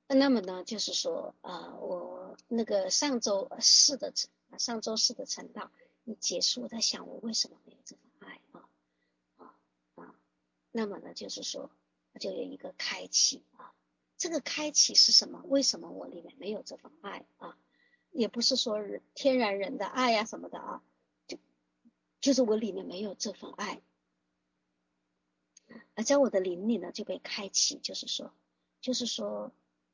那么呢，就是说，我那个上周四的晨祷一结束，我在想我为什么没有这份爱啊啊，那么呢，就是说，就有一个开启啊，这个开启是什么？为什么我里面没有这份爱啊？也不是说天然人的爱呀、什么的啊，就是我里面没有这份爱，而在我的灵里呢就被开启，就是说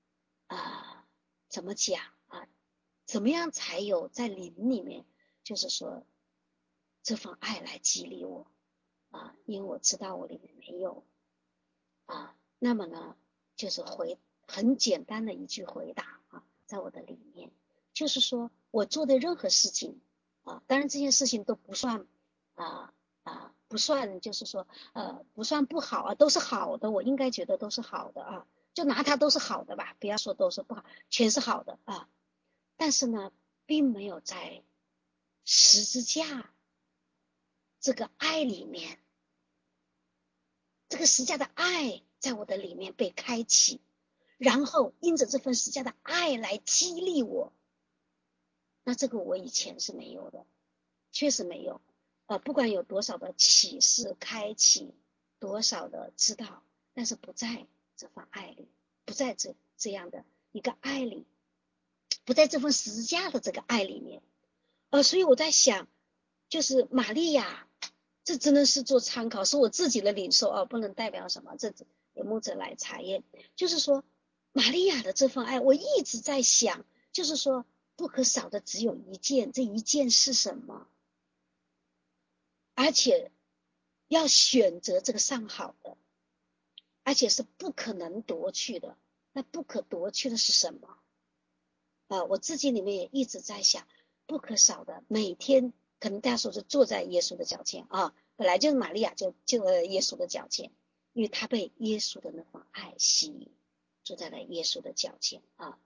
怎么讲啊？怎么样才有在灵里面，就是说这份爱来激励我因为我知道我里面没有那么呢，就是很简单的一句回答在我的里面，就是说我做的任何事情当然这件事情都不算不算就是说不算不好都是好的，我应该觉得都是好的就拿它都是好的吧，不要说都是不好，全是好的但是呢，并没有在十字架这个爱里面，这个十字架的爱在我的里面被开启，然后因着这份十字架的爱来激励我，那这个我以前是没有的，确实没有不管有多少的启示开启，多少的知道，但是不在这份爱里，不在这样的一个爱里，不在这份十字架的这个爱里面所以我在想，就是玛利亚，这真的是做参考，是我自己的领受不能代表什么，这有牧者来查验。就是说，玛利亚的这份爱，我一直在想，就是说不可少的只有一件，这一件是什么？而且要选择这个上好的，而且是不可能夺去的。那不可夺去的是什么？我自己里面也一直在想，不可少的，每天可能大家说是坐在耶稣的脚前本来就是玛利亚就耶稣的脚前，因为她被耶稣的那份爱吸引，坐在了耶稣的脚前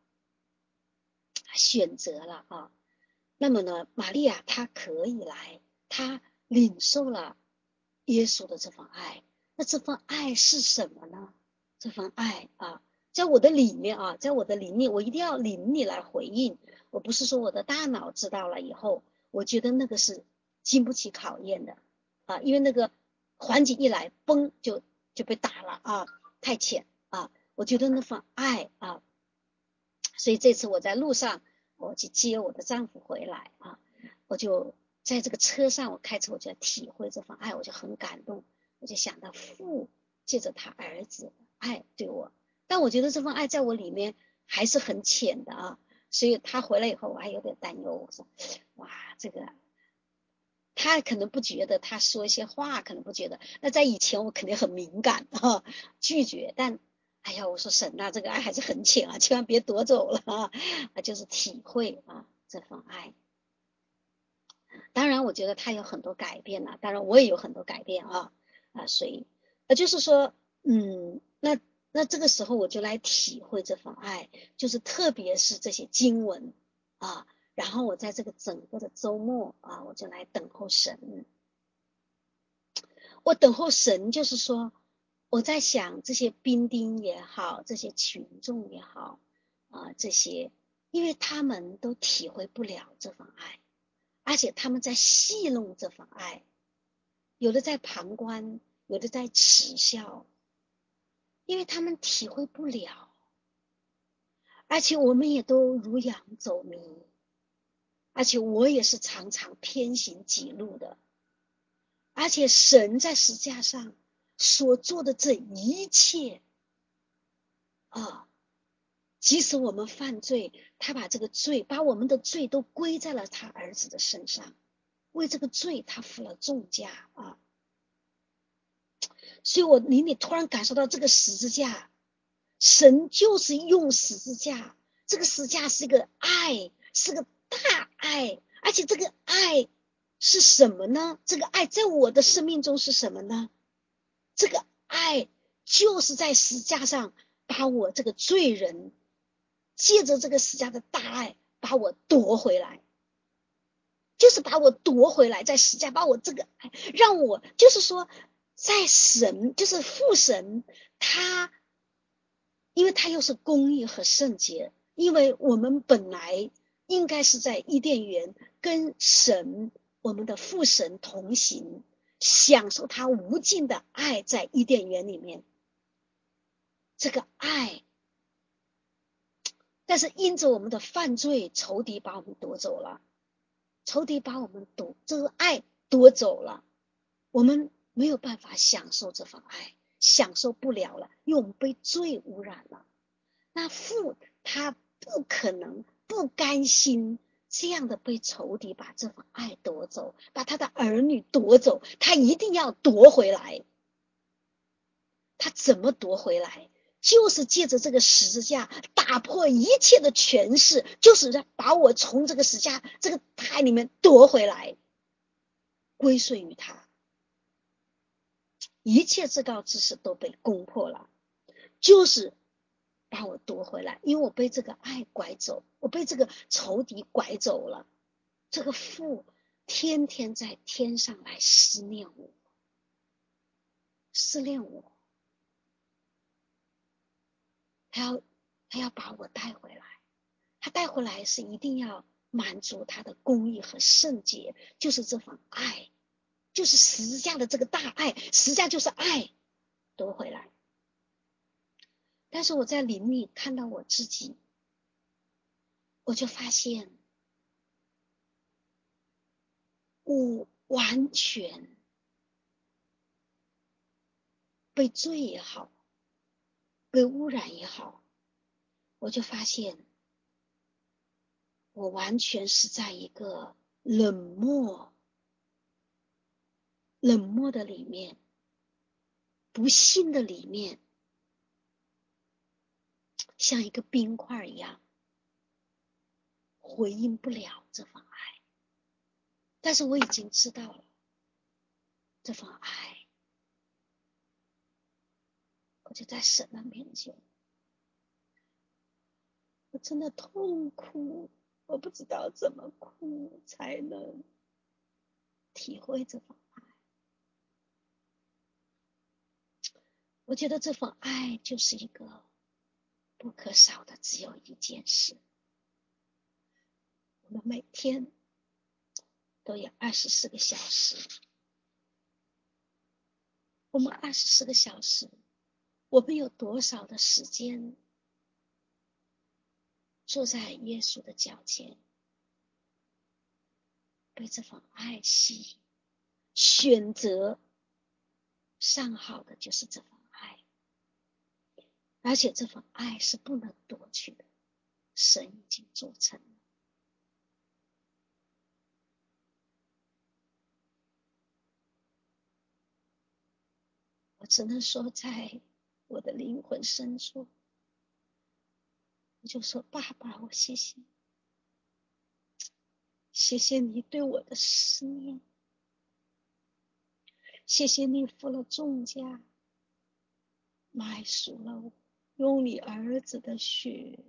选择了那么呢，玛利亚她可以来，她领受了耶稣的这份爱，那这份爱是什么呢？这份爱在我的里面在我的里面，我一定要灵里来回应。我不是说我的大脑知道了以后，我觉得那个是经不起考验的因为那个环境一来，崩就被打了太浅我觉得那份爱所以这次我在路上，我去接我的丈夫回来我就在这个车上，我开车我就体会这份爱，我就很感动，我就想到父借着他儿子的爱对我，但我觉得这份爱在我里面还是很浅的所以他回来以后我还有点担忧，我说哇这个他可能不觉得，他说一些话可能不觉得，那在以前我肯定很敏感拒绝，但哎呀我说神这个爱还是很浅千万别夺走了就是体会这份爱。当然我觉得他有很多改变当然我也有很多改变所以就是说那这个时候我就来体会这份爱，就是特别是这些经文然后我在这个整个的周末我就来等候神。我等候神，就是说我在想这些兵丁也好，这些群众也好这些，因为他们都体会不了这份爱，而且他们在戏弄这份爱，有的在旁观，有的在耻笑，因为他们体会不了，而且我们也都如羊走迷，而且我也是常常偏行己路的，而且神在十字架上所做的这一切即使我们犯罪，他把我们的罪都归在了他儿子的身上，为这个罪他付了重价所以我灵里突然感受到这个十字架，神就是用十字架，这个十字架是个爱，是个大爱，而且这个爱是什么呢？这个爱在我的生命中是什么呢？这个爱就是在十字架上把我这个罪人借着这个十字架的大爱把我夺回来，就是把我夺回来，在十字架把我这个爱让我就是说在神就是父神他因为它又是公义和圣洁，因为我们本来应该是在伊甸园跟神，我们的父神同行，享受他无尽的爱在伊甸园里面。这个爱，但是因着我们的犯罪，仇敌把我们夺走了，仇敌把我们这个爱夺走了，我们没有办法享受这份爱，享受不了了，因为我们被罪污染了。那父他不可能不甘心这样的被仇敌把这份爱夺走，把他的儿女夺走，他一定要夺回来。他怎么夺回来？就是借着这个十字架打破一切的权势，就是把我从这个十字架这个胎里面夺回来，归顺于他。一切至高之事都被攻破了，就是把我夺回来，因为我被这个爱拐走，我被这个仇敌拐走了。这个父天天在天上来思念我，思念我，他要把我带回来，他带回来是一定要满足他的公义和圣洁，就是这份爱，就是十字架的这个大爱，十字架就是爱，夺回来。但是我在灵里看到我自己，我就发现我完全被罪也好，被污染也好，我就发现我完全是在一个冷漠的里面，不幸的里面，像一个冰块一样，回应不了这份爱。但是我已经知道了这份爱，我就在神的面前，我真的痛苦，我不知道怎么哭才能体会这份爱。我觉得这份爱就是一个不可少的，只有一件事，我们每天都有24个小时，我们24个小时，我们有多少的时间坐在耶稣的脚前，被这份爱吸引，选择上好的就是这份爱，而且这份爱是不能夺取的，神已经做成了。我只能说，在我的灵魂深处，我就说爸爸，我谢谢你，谢谢你对我的思念，谢谢你付了重价买赎了我，用你儿子的血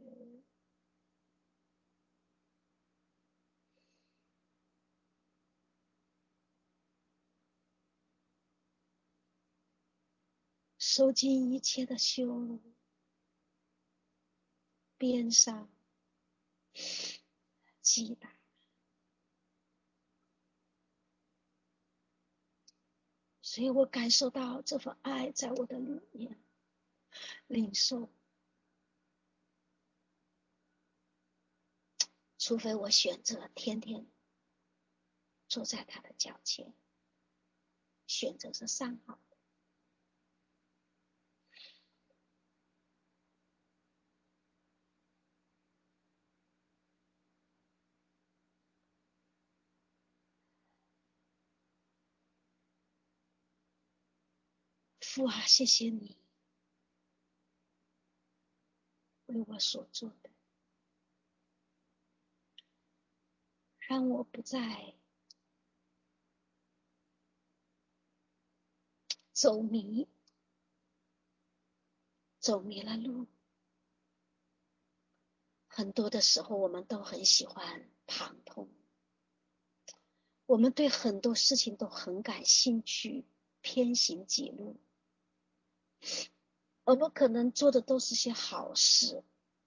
受尽一切的羞辱，鞭伤击打，所以我感受到这份爱在我的里面领受，除非我选择天天坐在他的脚前，选择是上好的。父啊，谢谢你为我所做的，让我不再走迷了路。很多的时候我们都很喜欢旁通，我们对很多事情都很感兴趣，偏行己路， 我们可能做的都是些好事，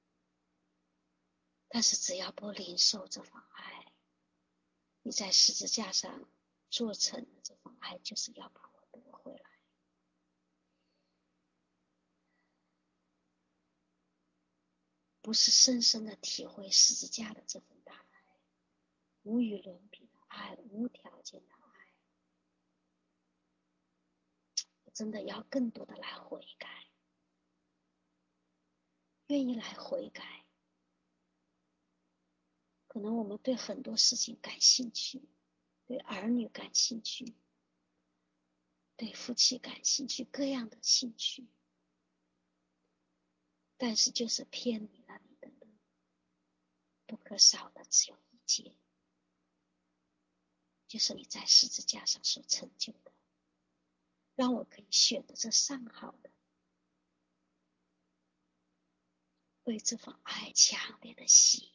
但是只要不领受这份爱，你在十字架上做成的这份爱，就是要把我夺回来。不是深深的体会十字架的这份大爱，无与伦比的爱，无条件的爱，我真的要更多的来悔改，愿意来悔改。可能我们对很多事情感兴趣，对儿女感兴趣，对夫妻感兴趣，各样的兴趣，但是就是偏离了你的路，不可少的只有一件，就是你在十字架上所成就的，让我可以选择这上好的，为这份爱强烈的喜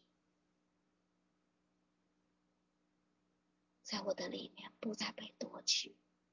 在我的里面不再被夺取。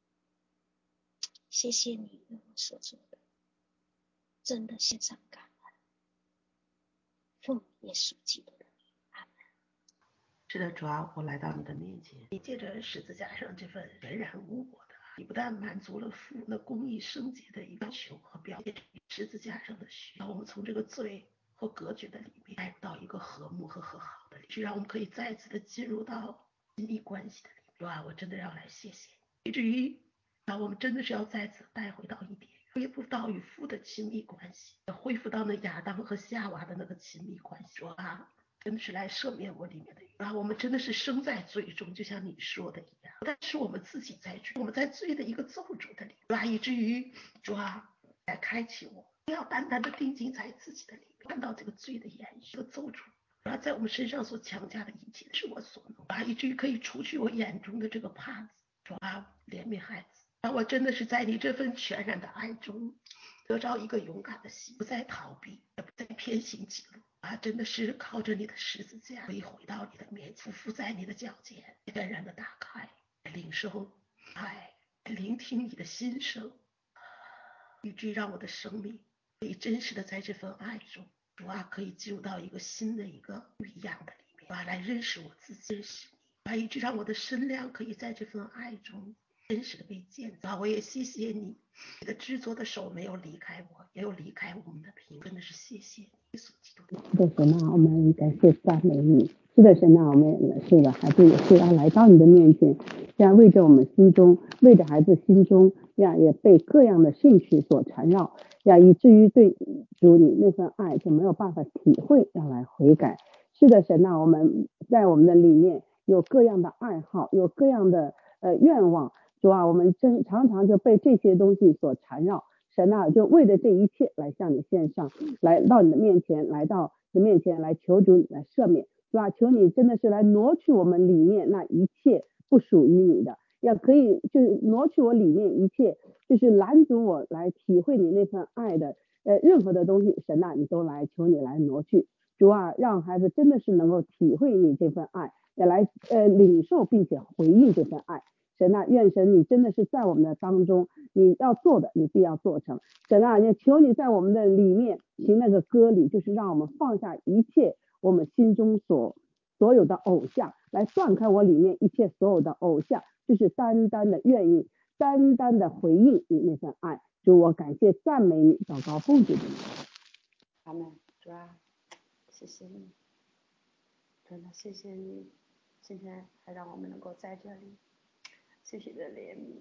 谢谢你为我所做的，真的献上感恩，奉耶稣基督的名，阿门。 是的，主啊，我来到你的面前，你借着十字架上这份全然无我的爱，你不但满足了父那公义圣洁的要求和表现十字架上的需要，我们从这个罪和隔绝的里面带入到一个和睦和和好的里面，是让我们可以再次的进入到亲密关系的里面。主啊，我真的要来谢谢你，以至于我们真的是要再次带回到一点，恢复到与父的亲密关系，恢复到那亚当和夏娃的那个亲密关系。主啊，真的是来赦免我里面的啊！我们真的是生在罪中，就像你说的一样，但是我们自己在罪，我们在罪的一个咒诅的里面，以至于主啊，来开启我，不要单单的定睛在自己的里面，看到这个罪的延续和咒诅，在我们身上所强加的一切是我所能，以至于可以除去我眼中的这个帕子。主啊，怜悯孩子，我真的是在你这份全然的爱中得着一个勇敢的心，不再逃避，也不再偏行己路。真的是靠着你的十字架，可以回到你的面前，伏在你的脚前，全然的打开，领受爱，聆听你的心声，以至于让我的生命可以真实的在这份爱中，主啊，可以进入到一个新的一个不一样的里面，来认识我自己，认识你，以致让我的身量可以在这份爱中真实的被建造。我也谢谢你，你的制作的手没有离开我，也有离开我们的平，真的是谢谢你，耶稣基督。 是的，神啊，我们感谢赞美你。是的，神啊，我们是的孩子也是要来到你的面前，这样为着我们心中，为着孩子心中，也被各样的兴趣所缠绕，以至于对主你那份爱就没有办法体会，要来悔改。是的，神啊，我们在我们的里面有各样的爱好，有各样的愿望，主啊，我们常常就被这些东西所缠绕。神啊，就为了这一切来向你献上，来到你的面前，来到你面前来求主你来赦免，是吧？求你真的是来挪去我们里面那一切不属于你的，要可以就是挪去我里面一切就是拦阻我来体会你那份爱的任何的东西，神啊，你都来求你来挪去。主啊，让孩子真的是能够体会你这份爱，也来领受并且回应这份爱。神啊，愿神你真的是在我们的当中，你要做的你必要做成。神啊，也求你在我们的里面行那个割礼，就是让我们放下一切我们心中所有的偶像，来断开我里面一切所有的偶像，就是单单的愿意，单单的回应你那份爱。主，我感谢赞美你，祷告奉主的名。 阿门。主啊，谢谢你，真的谢谢你，今天还让我们能够在这里，谢谢你的怜悯，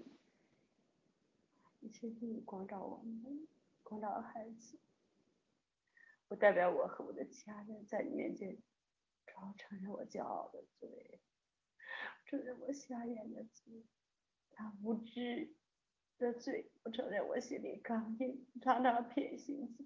谢谢你光照我们，光照孩子。我代表我和我的家人在你面前，主要承认我骄傲的罪，承认我瞎眼的罪，他无知的罪，我承认我心里刚硬，常常偏心己，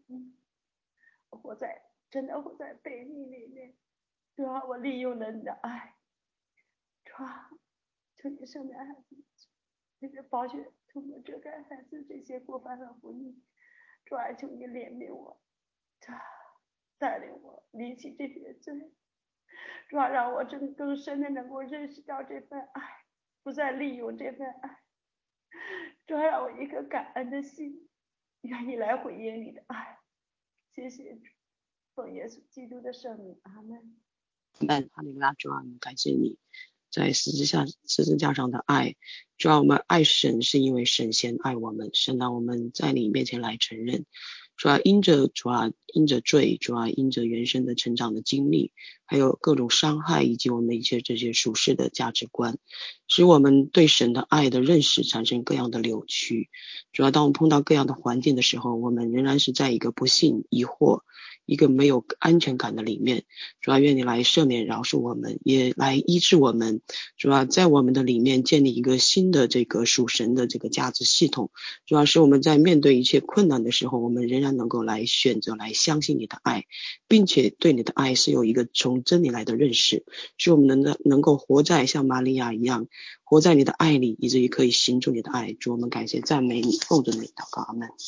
真的活在悖逆里面。主啊，我利用了你的爱，主啊，求你赦免孩子，你的宝血通过遮盖孩子这些过犯和不义。主啊，求你怜悯我，主啊，带领我离弃这些罪。主啊，让我更深的能够认识到这份爱，不再利用这份爱。主啊，让我一颗感恩的心， 愿意来回应你的爱。谢谢主，奉耶稣基督的圣名，阿门。 哈利路亚，主啊，感谢你在十字架上的爱。主啊，我们爱神是因为神先爱我们，神让我们在你面前来承认。主啊，因着罪，主啊，因着原生的成长的经历，还有各种伤害，以及我们一些这些属世的价值观，使我们对神的爱的认识产生各样的扭曲。主啊，当我们碰到各样的环境的时候，我们仍然是在一个不信、疑惑、一个没有安全感的里面。主啊，愿你来赦免饶恕我们，也来医治我们。主啊，在我们的里面建立一个新的这个属神的这个价值系统。主要是我们在面对一切困难的时候，我们仍然能够来选择来相信你的爱，并且对你的爱是有一个从真理来的认识，使我们能够活在像玛利亚一样，活在你的爱里，以至于可以行出你的爱。主，我们感谢赞美你，奉着你祷告，阿们。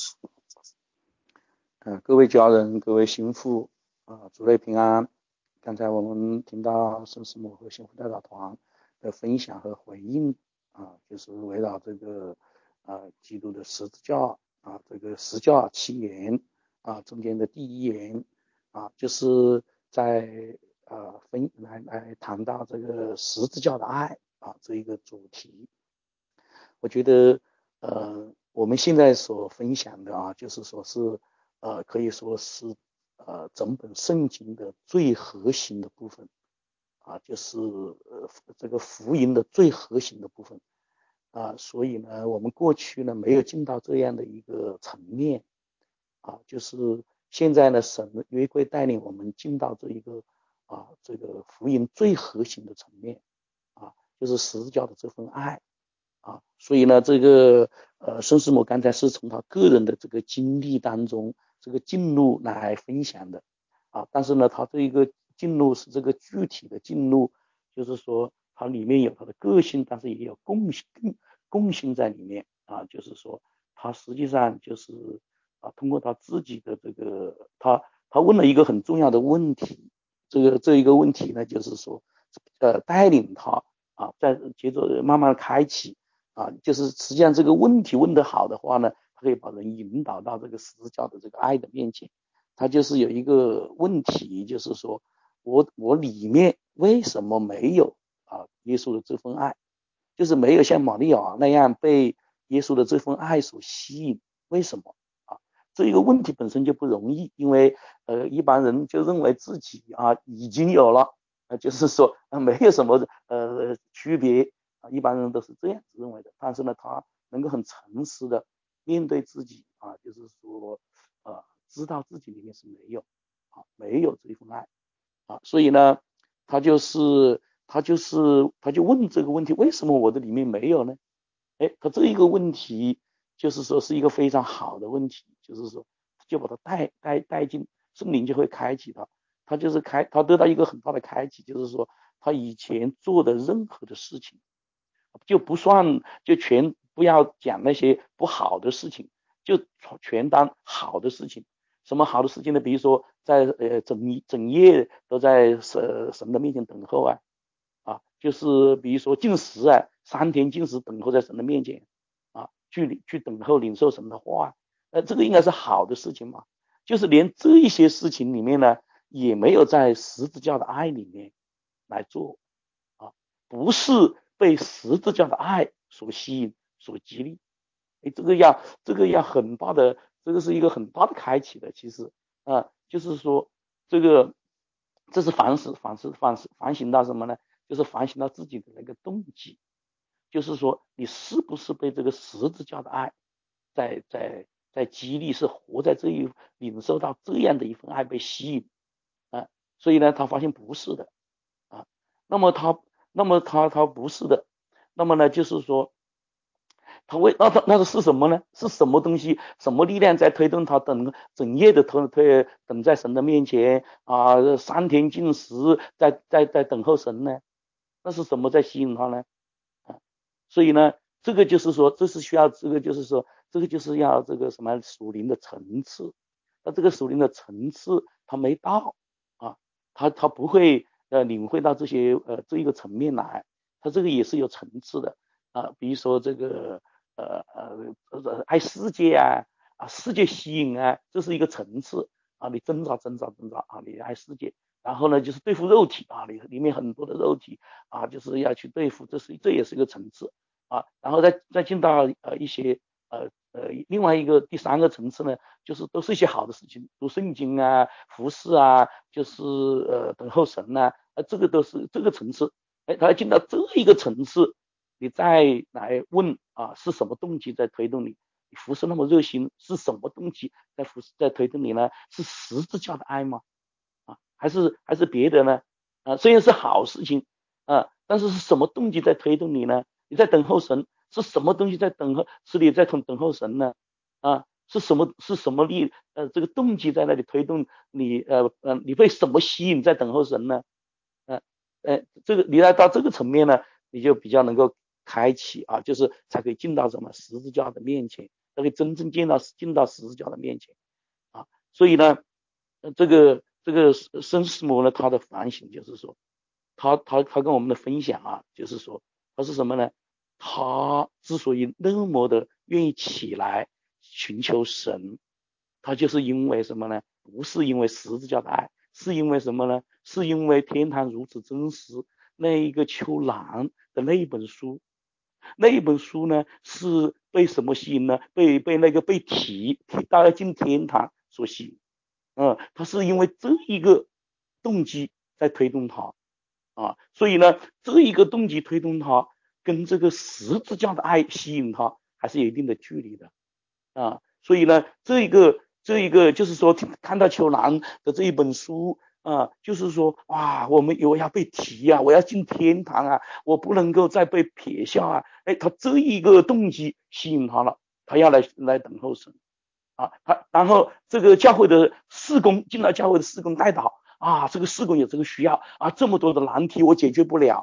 各位家人，各位心腹主内平安。刚才我们听到圣师母和幸福代表团的分享和回应就是围绕这个基督的十字架这个十架七言中间的第一言就是在来谈到这个十字架的爱这一个主题。我觉得我们现在所分享的就是说是可以说是整本圣经的最核心的部分就是这个福音的最核心的部分所以呢，我们过去呢没有进到这样的一个层面就是现在呢，神约会带领我们进到这一个这个福音最核心的层面就是十字架的这份爱所以呢，这个圣师母刚才是从他个人的这个经历当中这个进入来分享的但是呢，他这一个进入是这个具体的进入，就是说它里面有他的个性，但是也有共性在里面就是说他实际上就是通过他自己的这个他问了一个很重要的问题，这一个问题呢，就是说带领他在接着慢慢开启就是实际上这个问题问得好的话呢，他可以把人引导到这个十字架的这个爱的面前。他就是有一个问题，就是说我里面为什么没有耶稣的这份爱，就是没有像玛利亚那样被耶稣的这份爱所吸引，为什么这一个问题本身就不容易，因为一般人就认为自己已经有了就是说没有什么区别一般人都是这样子认为的。但是呢，他能够很诚实的面对自己就是说知道自己里面是没有这一份爱所以呢，他就问这个问题，为什么我的里面没有呢？他这一个问题就是说是一个非常好的问题，就是说就把他带进圣灵就会开启他就是他得到一个很大的开启，就是说他以前做的任何的事情就不算，就全不要讲那些不好的事情，就全当好的事情。什么好的事情呢？比如说在整夜都在神的面前等候就是比如说禁食3天禁食等候在神的面前去等候领受神的话这个应该是好的事情嘛。就是连这一些事情里面呢，也没有在十字架的爱里面来做不是被十字架的爱所吸引所激励。这个要很大的，这个是一个很大的开启的。其实就是说这是反省到什么呢？就是反省到自己的那个动机，就是说你是不是被这个十字架的爱在激励，是活在领受到这样的一份爱被吸引所以呢，他发现不是的那么他不是的，那么呢，就是说那是什么呢？是什么东西，什么力量在推动他整夜的等在神的面前3天禁食，在等候神呢？那是什么在吸引他呢？所以呢，这个就是说，这是需要这个就是说，这个就是要这个什么属灵的层次。那这个属灵的层次他没到他不会领会到这些这一个层面来，他这个也是有层次的比如说这个爱世界世界吸引啊，这是一个层次啊，你挣扎啊，你爱世界。然后呢，就是对付肉体啊，里面很多的肉体啊，就是要去对付，这也是一个层次啊。然后再进到一些另外一个第三个层次呢，就是都是一些好的事情，读圣经啊，服侍啊，就是等候神啊，这个都是这个层次。他进到这一个层次，你再来问啊，是什么动机在推动你？你服侍那么热心，是什么动机在推动你呢？是十字架的爱吗？还是别的呢？虽然是好事情但是什么动机在推动你呢？你在等候神，是什么东西在等候？是你在等候神呢？是什么这个动机在那里推动你？你被什么吸引在等候神呢？这个你来到这个层面呢，你就比较能够开启就是才可以进到什么十字架的面前，才可以真正进到十字架的面前所以呢，这个圣师母呢，他的反省就是说，他跟我们的分享就是说，他是什么呢？他之所以那么的愿意起来寻求神，他就是因为什么呢？不是因为十字架的爱，是因为什么呢？是因为天堂如此真实。那一个秋兰的那一本书，呢是被什么吸引呢？被那个被大家进天堂所吸引。他是因为这一个动机在推动他所以呢，这一个动机推动他，跟这个十字架的爱吸引他，还是有一定的距离的所以呢，这一个就是说，看到秋兰的这一本书就是说我要被提我要进天堂我不能够再被撇下他这一个动机吸引他了，他要来等候神。然后这个教会的事工，进到教会的事工带导这个事工有这个需要这么多的难题我解决不了，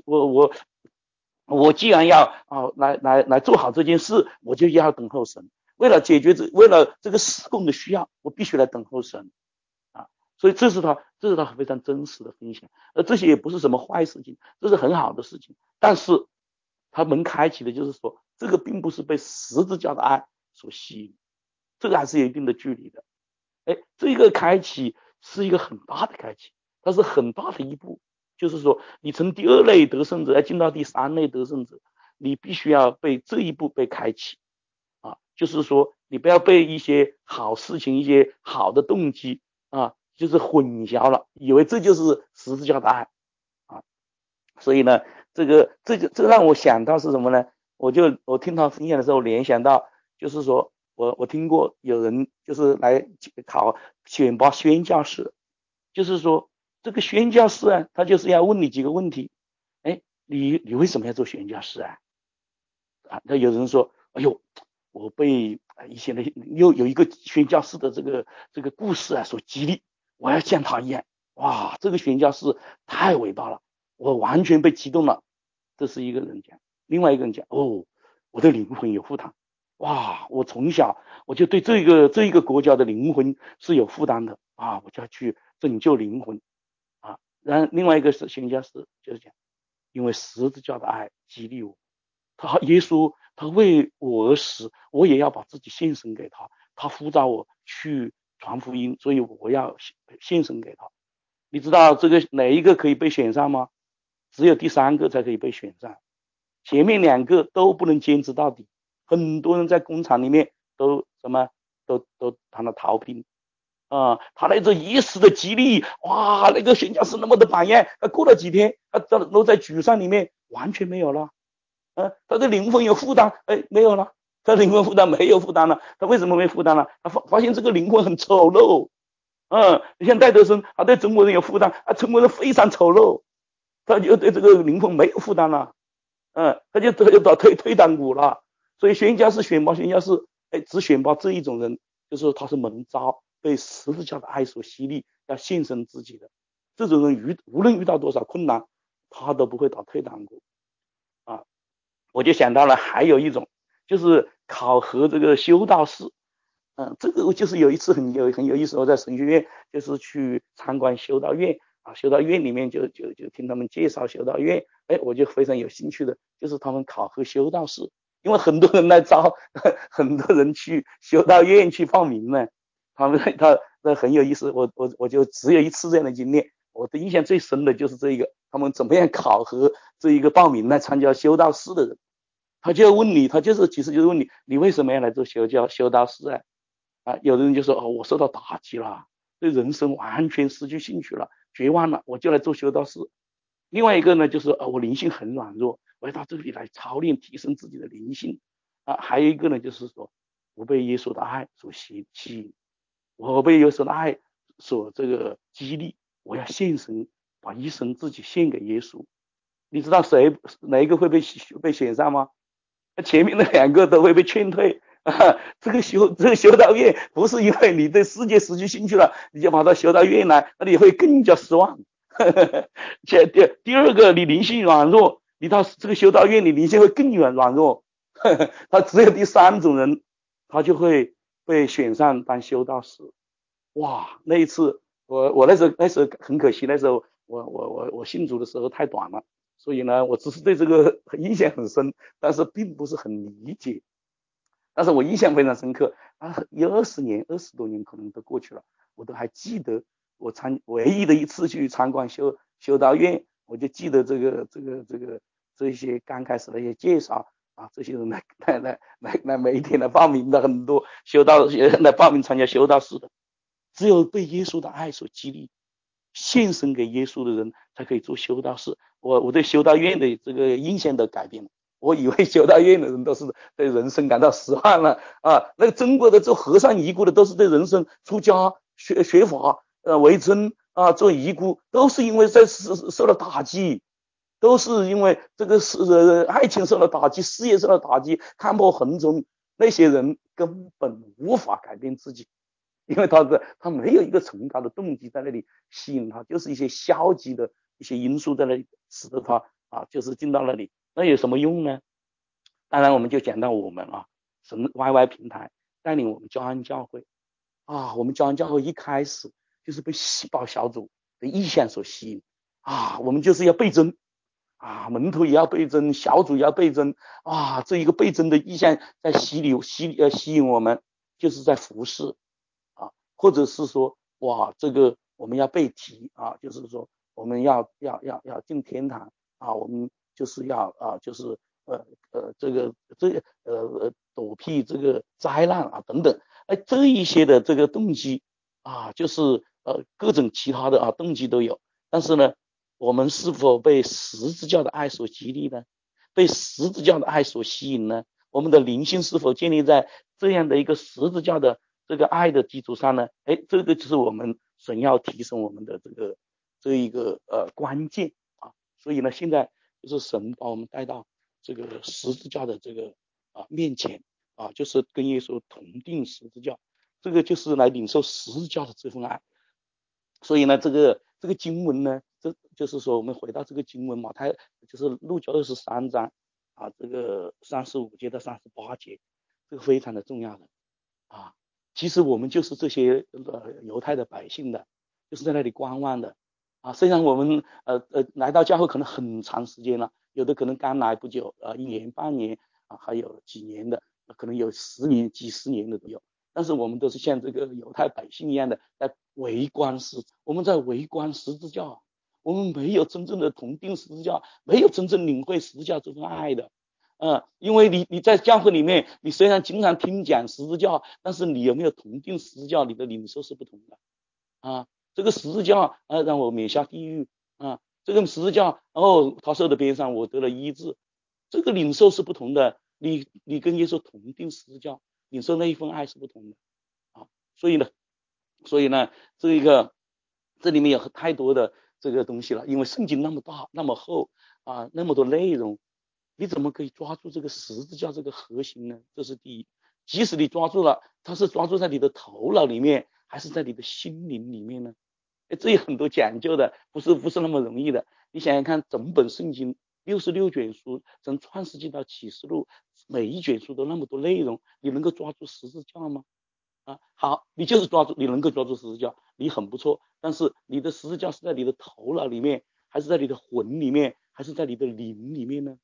我既然要来做好这件事，我就要等候神。为了这个事工的需要，我必须来等候神所以这是他非常真实的分享，而这些也不是什么坏事情，这是很好的事情。但是他门开启的就是说，这个并不是被十字架的爱所吸引，这个还是有一定的距离的。这个开启是一个很大的开启，它是很大的一步。就是说，你从第二类得胜者要进到第三类得胜者，你必须要被这一步被开启就是说，你不要被一些好事情、一些好的动机就是混淆了，以为这就是十字架的爱所以呢，这让我想到是什么呢？我听他分享的时候联想到，就是说我听过有人就是来考选拔宣教士，就是说这个宣教士他就是要问你几个问题，你为什么要做宣教士那有人说，哎呦，我被一些又有一个宣教士的这个故事所激励，我要像他一样，哇，这个宣教士太伟大了，我完全被激动了。这是一个人讲，另外一个人讲，我的灵魂有负担，哇，我从小我就对这一个国家的灵魂是有负担的我就要去拯救灵魂然后另外一个是宣教士就是讲，因为十字架的爱激励我。耶稣他为我而死，我也要把自己献身给他。他呼召我去传福音，所以我要献身给他。你知道这个哪一个可以被选上吗？只有第三个才可以被选上，前面两个都不能坚持到底。很多人在工厂里面都谈了逃兵他那种一时的激励，哇，那个宣教士那么的榜样，他过了几天，他都在沮丧里面完全没有了。他的灵魂有负担，没有了，他灵魂负担没有负担了，他为什么没负担了？他发现这个灵魂很丑陋，你像戴德生，他对中国人有负担，中国人非常丑陋，他就对这个灵魂没有负担了，他就到退堂鼓了。所以宣教士选拔宣教士，只选拔这一种人，就是他是蒙召被十字架的爱所洗礼，要献身自己的，这种人无论遇到多少困难，他都不会打退堂鼓我就想到了还有一种，就是考核这个修道士。这个就是有一次很有意思，我在神学院就是去参观修道院修道院里面就听他们介绍修道院，我就非常有兴趣的，就是他们考核修道士， 因为很多人来招，很多人去修道院去报名呢。他很有意思，我就只有一次这样的经历，我的印象最深的就是这一个，他们怎么样考核这一个报名来参加修道士的人，他就要问你，其实就是问你，你为什么要来做修道士有的人就说我受到打击了，对人生完全失去兴趣了，绝望了，我就来做修道士。另外一个呢，就是我灵性很软弱，我要到这里来操练提升自己的灵性还有一个呢，就是说我被耶稣的爱所吸引，我被耶稣的爱所这个激励，我要献身，把一生自己献给耶稣。你知道哪一个会被选上吗？前面的两个都会被劝退这个修道院不是因为你对世界失去兴趣了，你就跑到修道院来，那你会更加失望。第二个，你灵性软弱，你到这个修道院，你灵性会更软弱。他只有第三种人，他就会被选上当修道士。哇，那一次我那时候很可惜，那时候我信主的时候太短了，所以呢，我只是对这个印象很深，但是并不是很理解。但是我印象非常深刻有20多年可能都过去了，我都还记得我唯一的一次去参观修道院，我就记得这些刚开始的一些介绍这些人来每一天来报名的很多来报名参加修道士的，只有被耶稣的爱所激励，献身给耶稣的人才可以做修道士。我对修道院的这个印象都改变了。我以为修道院的人都是对人生感到失望了那个中国的做和尚尼姑的都是对人生出家学法为真做尼姑，都是因为受了打击，都是因为这个爱情受了打击，事业受了打击，看破红尘。那些人根本无法改变自己，因为他没有一个崇高的动机在那里吸引他，就是一些消极的一些因素在那里使得他就是进到那里。那有什么用呢？当然我们就讲到我们神 YY 平台带领我们教安教会我们教安教会一开始就是被细胞小组的意向所吸引我们就是要倍增门徒也要倍增，小组也要倍增这一个倍增的意向在吸引我们，就是在服侍或者是说这个我们要被提就是说我们要进天堂我们就是要就是躲避这个灾难等等这一些的这个动机就是各种其他的动机都有。但是呢，我们是否被十字架的爱所激励呢？被十字架的爱所吸引呢？我们的灵性是否建立在这样的一个十字架的这个爱的基础上呢？这个就是我们神要提升我们的这一个关键所以呢，现在就是神把我们带到这个十字架的这个面前就是跟耶稣同定十字架，这个就是来领受十字架的这份爱。所以呢，这个经文呢，就是说我们回到这个经文马太就是路加23章这个35节到38节，这个非常的重要的其实我们就是这些犹太的百姓的，就是在那里观望的虽然我们来到教会可能很长时间了，有的可能刚来不久1年半年还有几年的，可能有10年几十年的都有，但是我们都是像这个犹太百姓一样的在围观我们在围观十字架，我们没有真正的同定十字架，没有真正领会十字架这份爱的因为你在教会里面，你虽然经常听讲十字架，但是你有没有同定十字架，你的领受是不同的这个十字架让我免下地狱这个十字架他受的鞭伤我得了医治，这个领受是不同的，你跟耶稣同定十字架，领受那一份爱是不同的所以呢这里面有太多的这个东西了，因为圣经那么大那么厚那么多内容，你怎么可以抓住这个十字架这个核心呢？这是第一。即使你抓住了，它是抓住在你的头脑里面还是在你的心灵里面呢？这有很多讲究的，不是那么容易的。你想想看，整本圣经66卷书，从创世纪到启示录，每一卷书都那么多内容，你能够抓住十字架吗？好，你就是你能够抓住十字架，你很不错。但是你的十字架是在你的头脑里面，还是在你的魂里面，还是在你的灵里面呢？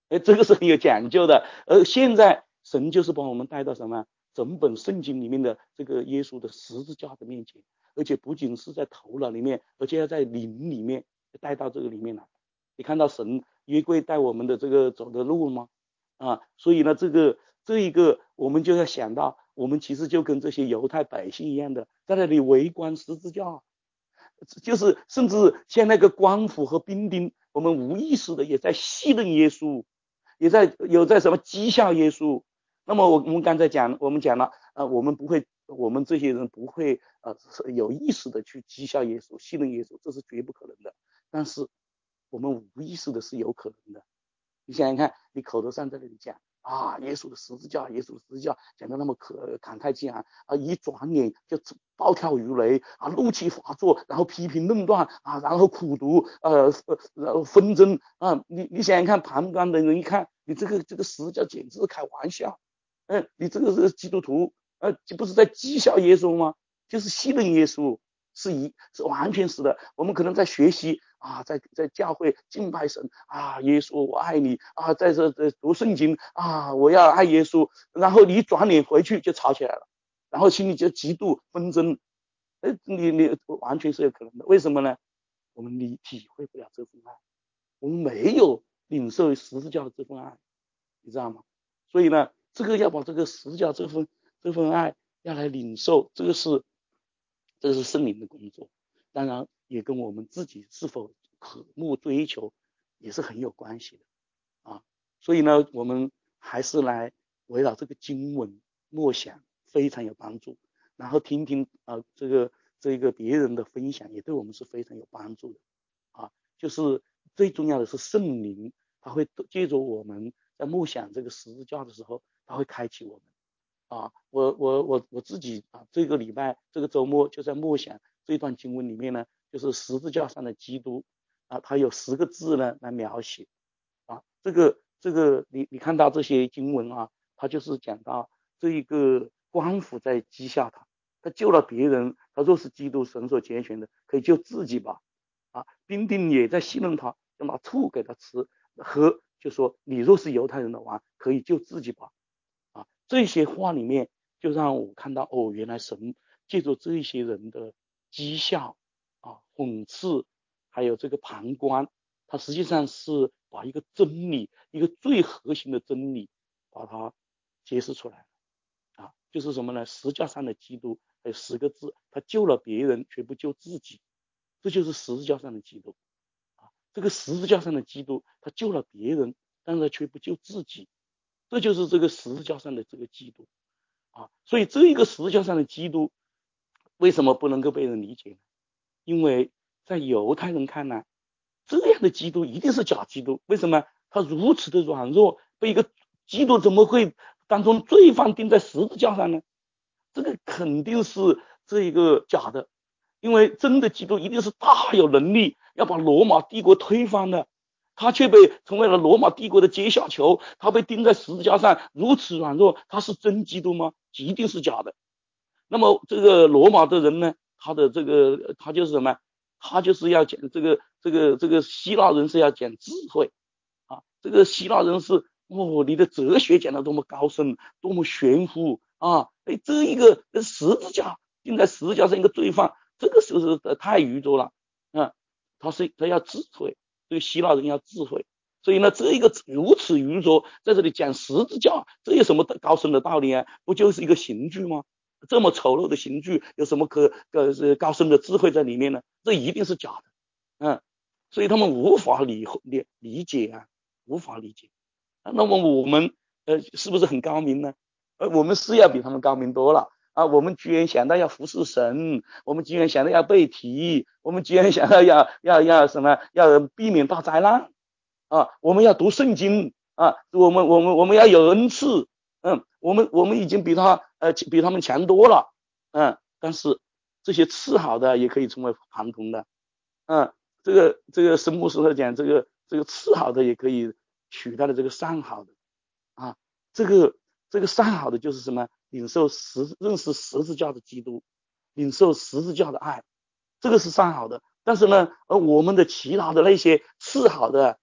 这个是很有讲究的。而现在神就是把我们带到什么整本圣经里面的这个耶稣的十字架的面前，而且不仅是在头脑里面，而且要在灵里面带到这个里面来。你看到神约柜带我们的这个走的路吗？所以呢，这一个我们就要想到，我们其实就跟这些犹太百姓一样的，在那里围观十字架，就是甚至像那个官府和兵丁，我们无意识的也在戏弄耶稣，也有在什么讥笑耶稣。那么我们刚才讲了，我们这些人不会有意识的去讥笑耶稣、戏弄耶稣，这是绝不可能的。但是我们无意识的是有可能的。你想想看，你口头上在那里讲耶稣的十字架，耶稣的十字架，讲得那么慷慨激昂一转脸就暴跳如雷怒气发作，然后批评论断然后苦读纷争你想想看，旁观的人一看，你这个十字架简直是开玩笑，你这个是基督徒这不是在讥笑耶稣吗？就是戏弄耶稣，是完全是的。我们可能在学习在教会敬拜神耶稣我爱你在这读圣经我要爱耶稣，然后你一转脸回去就吵起来了，然后心里就极度纷争，你完全是有可能的。为什么呢？我们体会不了这份爱，我们没有领受十字架的这份爱，你知道吗？所以呢，这个要把这个十字架这份爱要来领受，这是圣灵的工作，当然也跟我们自己是否渴慕追求也是很有关系的所以呢，我们还是来围绕这个经文默想，非常有帮助。然后听听这个别人的分享，也对我们是非常有帮助的就是最重要的是圣灵，他会借着我们在默想这个十字架的时候，他会开启我们我自己这个礼拜这个周末就在默想这段经文里面呢，就是十字架上的基督他有10个字呢来描写这个你看到这些经文他就是讲到这一个官府在讥笑他救了别人，他若是基督神所拣选的，可以救自己吧兵丁也在戏弄他，就拿醋给他吃喝，就说你若是犹太人的王，可以救自己吧这些话里面就让我看到原来神借助这些人的讥笑讽刺还有这个旁观，他实际上是把一个真理，一个最核心的真理把它揭示出来就是什么呢？十字架上的基督还有10个字，他救了别人却不救自己，这就是十字架上的基督这个十字架上的基督他救了别人，但是却不救自己，这就是这个十字架上的这个基督所以这一个十字架上的基督为什么不能够被人理解呢？因为在犹太人看来，这样的基督一定是假基督。为什么？他如此的软弱，被一个基督怎么会当中罪犯钉在十字架上呢？这个肯定是这一个假的，因为真的基督一定是大有能力，要把罗马帝国推翻的，他却被成为了罗马帝国的阶下囚，他被钉在十字架上，如此软弱，他是真基督吗？一定是假的。那么这个罗马的人呢，他就是什么？他就是要讲这个希腊人是要讲智慧这个希腊人是你的哲学讲得多么高深，多么玄乎这一个十字架钉在十字架上一个罪犯，这个是太愚拙了他要智慧，这个希腊人要智慧，所以呢，这一个如此愚拙，在这里讲十字架，这有什么高深的道理不就是一个刑具吗？这么丑陋的刑具，有什么高深的智慧在里面呢？这一定是假的所以他们无法理解无法理解那么我们是不是很高明呢？我们是要比他们高明多了我们居然想到要服侍神，我们居然想到要背题，我们居然想到要什么，要避免大灾难我们要读圣经我们要有恩赐我们已经比他们强多了但是这些次好的也可以成为旁通的这个神牧师会讲这个次好的也可以取代了这个上好的这个上好的就是什么？认识十字架的基督，领受十字架的爱，这个是上好的。但是呢我们的其他的那些次好的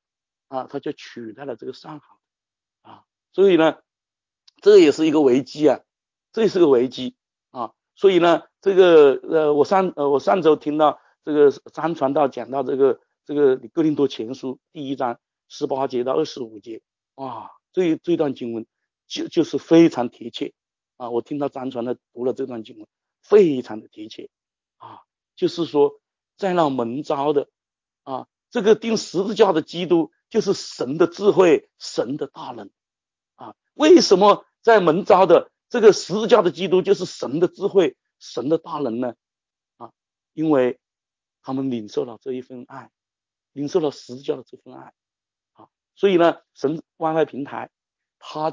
它就取代了这个上好啊。所以呢，这也是一个危机啊，这也是个危机啊。所以呢，这个我上周听到这个张传道讲到这个哥林多前书1章18节到25节，哇，这段经文就是非常贴切啊。我听到张传的读了这段经文，非常的贴切啊，就是说在那蒙召的啊，这个钉十字架的基督就是神的智慧，神的大能啊。为什么在蒙召的这个十字架的基督就是神的智慧，神的大能呢？啊，因为他们领受了这一份爱，领受了十字架的这份爱啊。所以呢，神关爱平台，他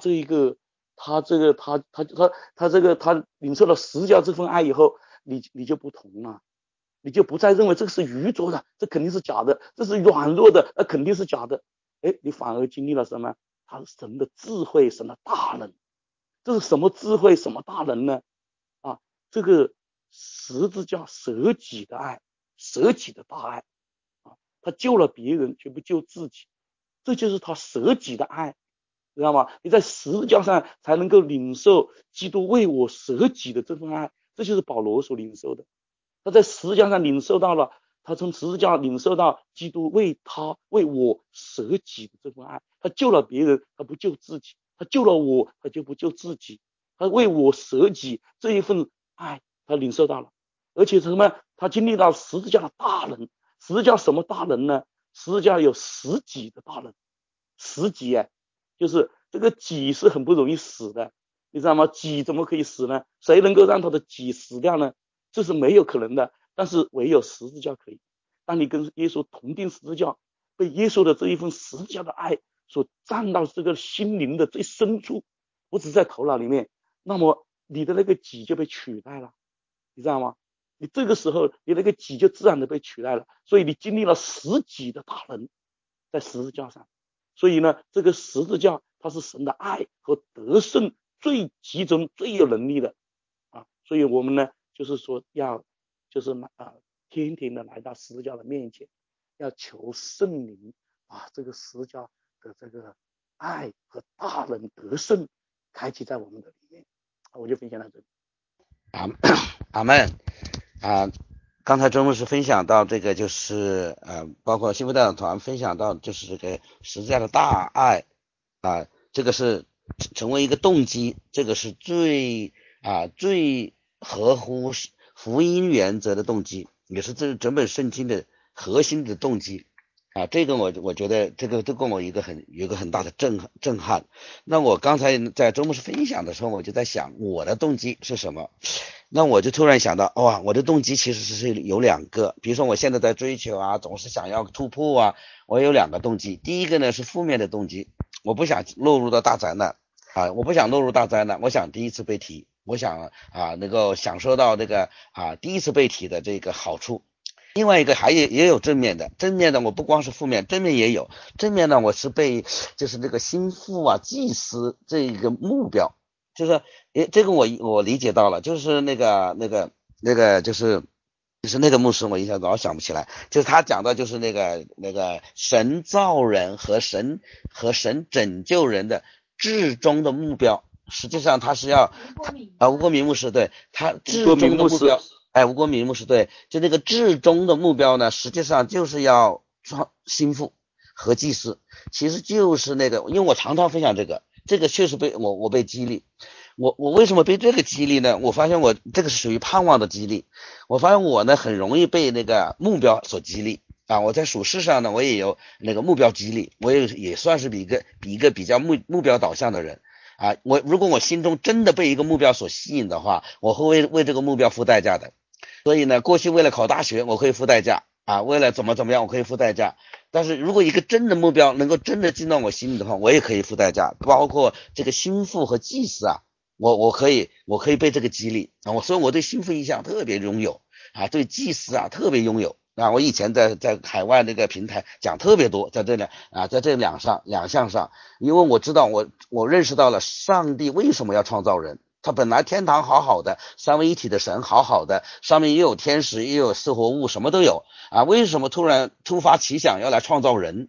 领受了十字架这份爱以后，你就不同了，你就不再认为这个是愚拙的，这肯定是假的，这是软弱的，那肯定是假的。你反而经历了什么？他是神的智慧，神的大能。这是什么智慧，什么大能呢？啊，这个十字架舍己的爱，舍己的大爱啊，他救了别人却不救自己，这就是他舍己的爱，知道吗？你在十字架上才能够领受基督为我舍己的这份爱，这就是保罗所领受的。他在十字架上领受到了，他从十字架领受到基督为我舍己的这份爱，他救了别人，他不救自己，他救了我，他就不救自己，他为我舍己这一份爱，他领受到了，而且什么？他经历到十字架的大能。十字架什么大能呢？十字架有十己的大能。十己就是这个己是很不容易死的，你知道吗？己怎么可以死呢？谁能够让他的己死掉呢？这是没有可能的，但是唯有十字架可以。当你跟耶稣同定十字架，被耶稣的这一份十字架的爱所站到这个心灵的最深处，不只在头脑里面，那么你的那个己就被取代了，你知道吗？你这个时候你那个己就自然的被取代了，所以你经历了十己的大能在十字架上。所以呢，这个十字架它是神的爱和得胜最集中最有能力的啊。所以我们呢就是说天天的来到十字架的面前，要求圣灵这个十字架的这个爱和大能得胜开启在我们的里面。我就分享到这里。 阿们刚才周牧师分享到这个就是包括幸福代表团分享到就是这个十字架的大爱这个是成为一个动机，这个是最合乎福音原则的动机，也是这整本圣经的核心的动机这个我觉得这个跟我有一个很大的震撼。那我刚才在周牧师分享的时候，我就在想我的动机是什么。那我就突然想到，我的动机其实是有两个。比如说我现在在追求总是想要突破我有两个动机。第一个呢是负面的动机，我不想落入到大灾难我想第一次被提，我想能够享受到这个第一次被提的这个好处。另外一个也有正面的我不光是负面，正面也有。正面呢，我是被就是这个心腹祭司这个目标，就是这个我理解到了，就是那个就是那个牧师，我一下老想不起来，就是他讲的就是那个神造人和神拯救人的至终的目标，实际上他是要吴国民牧师对他至终的目标。吴国民牧师对，就那个至终的目标呢，实际上就是要心腹和祭司，其实就是那个，因为我常常分享这个确实被我被激励。我为什么被这个激励呢？我发现我这个是属于盼望的激励。我发现我呢很容易被那个目标所激励我在属事上呢，我也有那个目标激励，我也算是一个比较目标导向的人如果我心中真的被一个目标所吸引的话，我会为这个目标付代价的。所以呢，过去为了考大学我可以付代价为了怎么样我可以付代价，但是如果一个真的目标能够真的进到我心里的话，我也可以付代价。包括这个心腹和祭司我可以被这个激励所以我对心腹印象特别拥有对祭司特别拥有我以前在海外那个平台讲特别多，在这两项上，因为我知道我认识到了上帝为什么要创造人。他本来天堂好好的，三位一体的神好好的，上面也有天使也有四活物，什么都有为什么突发奇想要来创造人？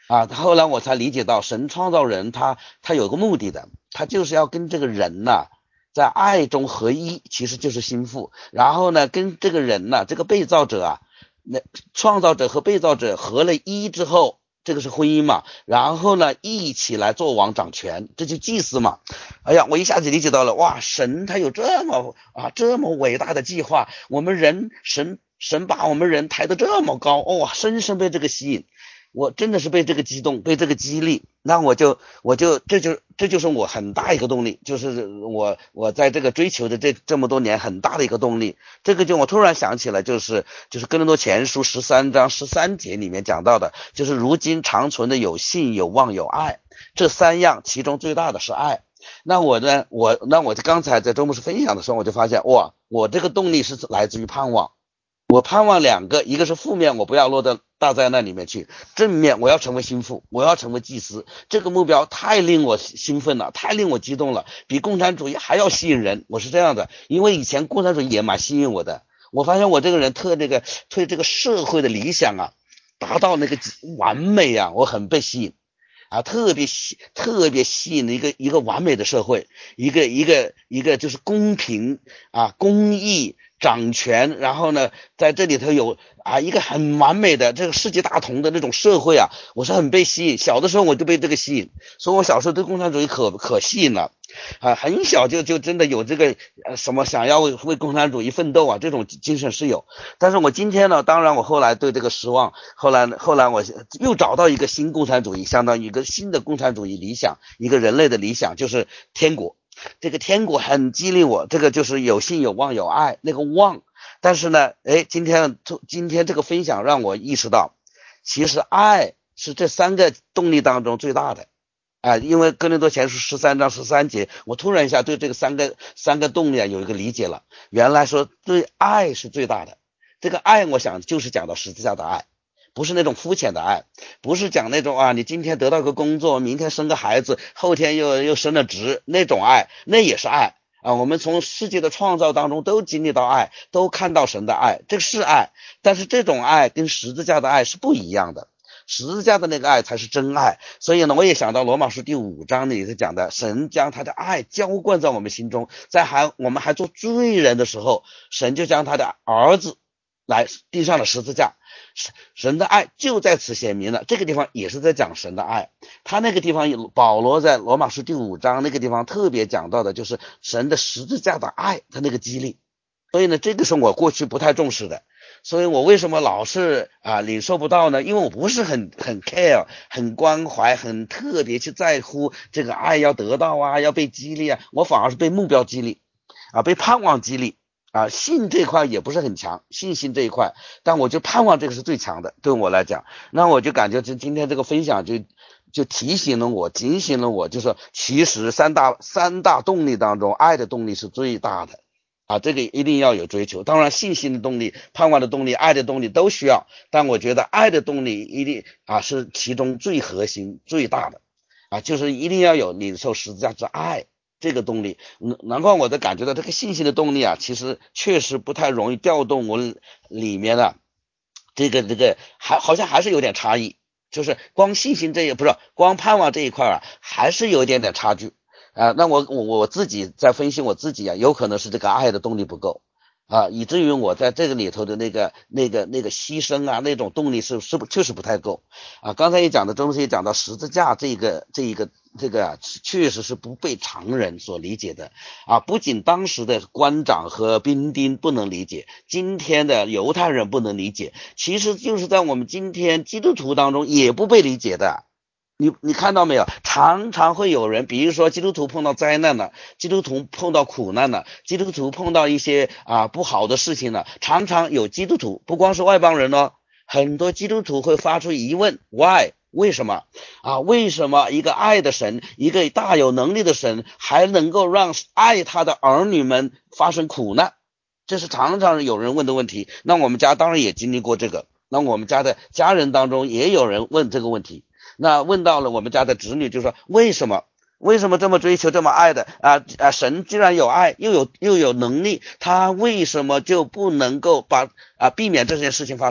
后来我才理解到神创造人他有个目的的，他就是要跟这个人呢在爱中合一，其实就是心腹，然后呢跟这个人呢这个被造者那创造者和被造者合了一之后，这个是婚姻嘛，然后呢一起来做王掌权，这就祭司嘛。哎呀，我一下子理解到了，哇，神他有这么伟大的计划，我们人神把我们人抬得这么高，哇，深深被这个吸引，我真的是被这个激动，被这个激励，那我就这就是我很大一个动力，就是我在这个追求的这么多年很大的一个动力。这个我突然想起来，就是哥林多前书13章13节里面讲到的，就是如今长存的有信有望有爱，这三样其中最大的是爱。那我刚才在周牧师分享的时候，我就发现，哇，我这个动力是来自于盼望。我盼望两个，一个是负面，我不要落到大灾难里面去；正面，我要成为心腹，我要成为祭司。这个目标太令我兴奋了，太令我激动了，比共产主义还要吸引人。我是这样的，因为以前共产主义也蛮吸引我的。我发现我这个人对这个社会的理想达到那个完美我很被吸引特别吸引的一个完美的社会，一个就是公平公义掌权，然后呢在这里头有一个很完美的这个世界大同的那种社会我是很被吸引。小的时候我就被这个吸引，所以我小时候对共产主义可吸引了很小就真的有这个什么想要为共产主义奋斗这种精神是有。但是我今天呢，当然我后来对这个失望，后来我又找到一个新共产主义，相当于一个新的共产主义理想，一个人类的理想，就是天国。这个天国很激励我，这个就是有信有望有爱，那个望。但是呢今天这个分享让我意识到，其实爱是这三个动力当中最大的因为哥林多前书13章13节，我突然一下对这个三个动力有一个理解了。原来说对爱是最大的，这个爱我想就是讲到十字架的爱，不是那种肤浅的爱，不是讲那种你今天得到个工作，明天生个孩子，后天又升了职那种爱，那也是爱我们从世界的创造当中都经历到爱，都看到神的爱，这是爱。但是这种爱跟十字架的爱是不一样的，十字架的那个爱才是真爱。所以呢，我也想到罗马书第5章里是讲的，神将他的爱浇灌在我们心中，在我们还做罪人的时候，神就将他的儿子来钉上了十字架。神的爱就在此显明了，这个地方也是在讲神的爱。他那个地方保罗在罗马书第5章那个地方特别讲到的就是神的十字架的爱，他那个激励。所以呢，这个是我过去不太重视的，所以我为什么老是领受不到呢？因为我不是很 care， 很关怀，很特别去在乎这个爱要得到要被激励我反而是被目标激励被盼望激励信这一块也不是很强，信心这一块，但我就盼望这个是最强的，对我来讲。那我就感觉今天这个分享就提醒了我，警醒了我，就是说其实三大动力当中，爱的动力是最大的这个一定要有追求。当然信心的动力、盼望的动力、爱的动力都需要，但我觉得爱的动力一定是其中最核心最大的就是一定要有领受十字架之爱这个动力。难怪我在感觉到这个信心的动力其实确实不太容易调动我里面的这个好像还是有点差异，就是光信心不是光盼望这一块还是有一点点差距那我自己在分析我自己有可能是这个爱的动力不够以至于我在这个里头的那个牺牲那种动力是确实不太够刚才也讲的周牧师也讲到十字架这个确实是不被常人所理解的不仅当时的官长和兵丁不能理解，今天的犹太人不能理解，其实就是在我们今天基督徒当中也不被理解的。你看到没有？常常会有人，比如说基督徒碰到灾难了，基督徒碰到苦难了，基督徒碰到一些不好的事情了，常常有基督徒，不光是外邦人很多基督徒会发出疑问 why 为什么为什么一个爱的神，一个大有能力的神，还能够让爱他的儿女们发生苦难？这是常常有人问的问题。那我们家当然也经历过这个，那我们家的家人当中也有人问这个问题。那问到了我们家的子女，就说为什么这么追求这么爱的神既然有爱又有能力，他为什么就不能够避免这件事情发生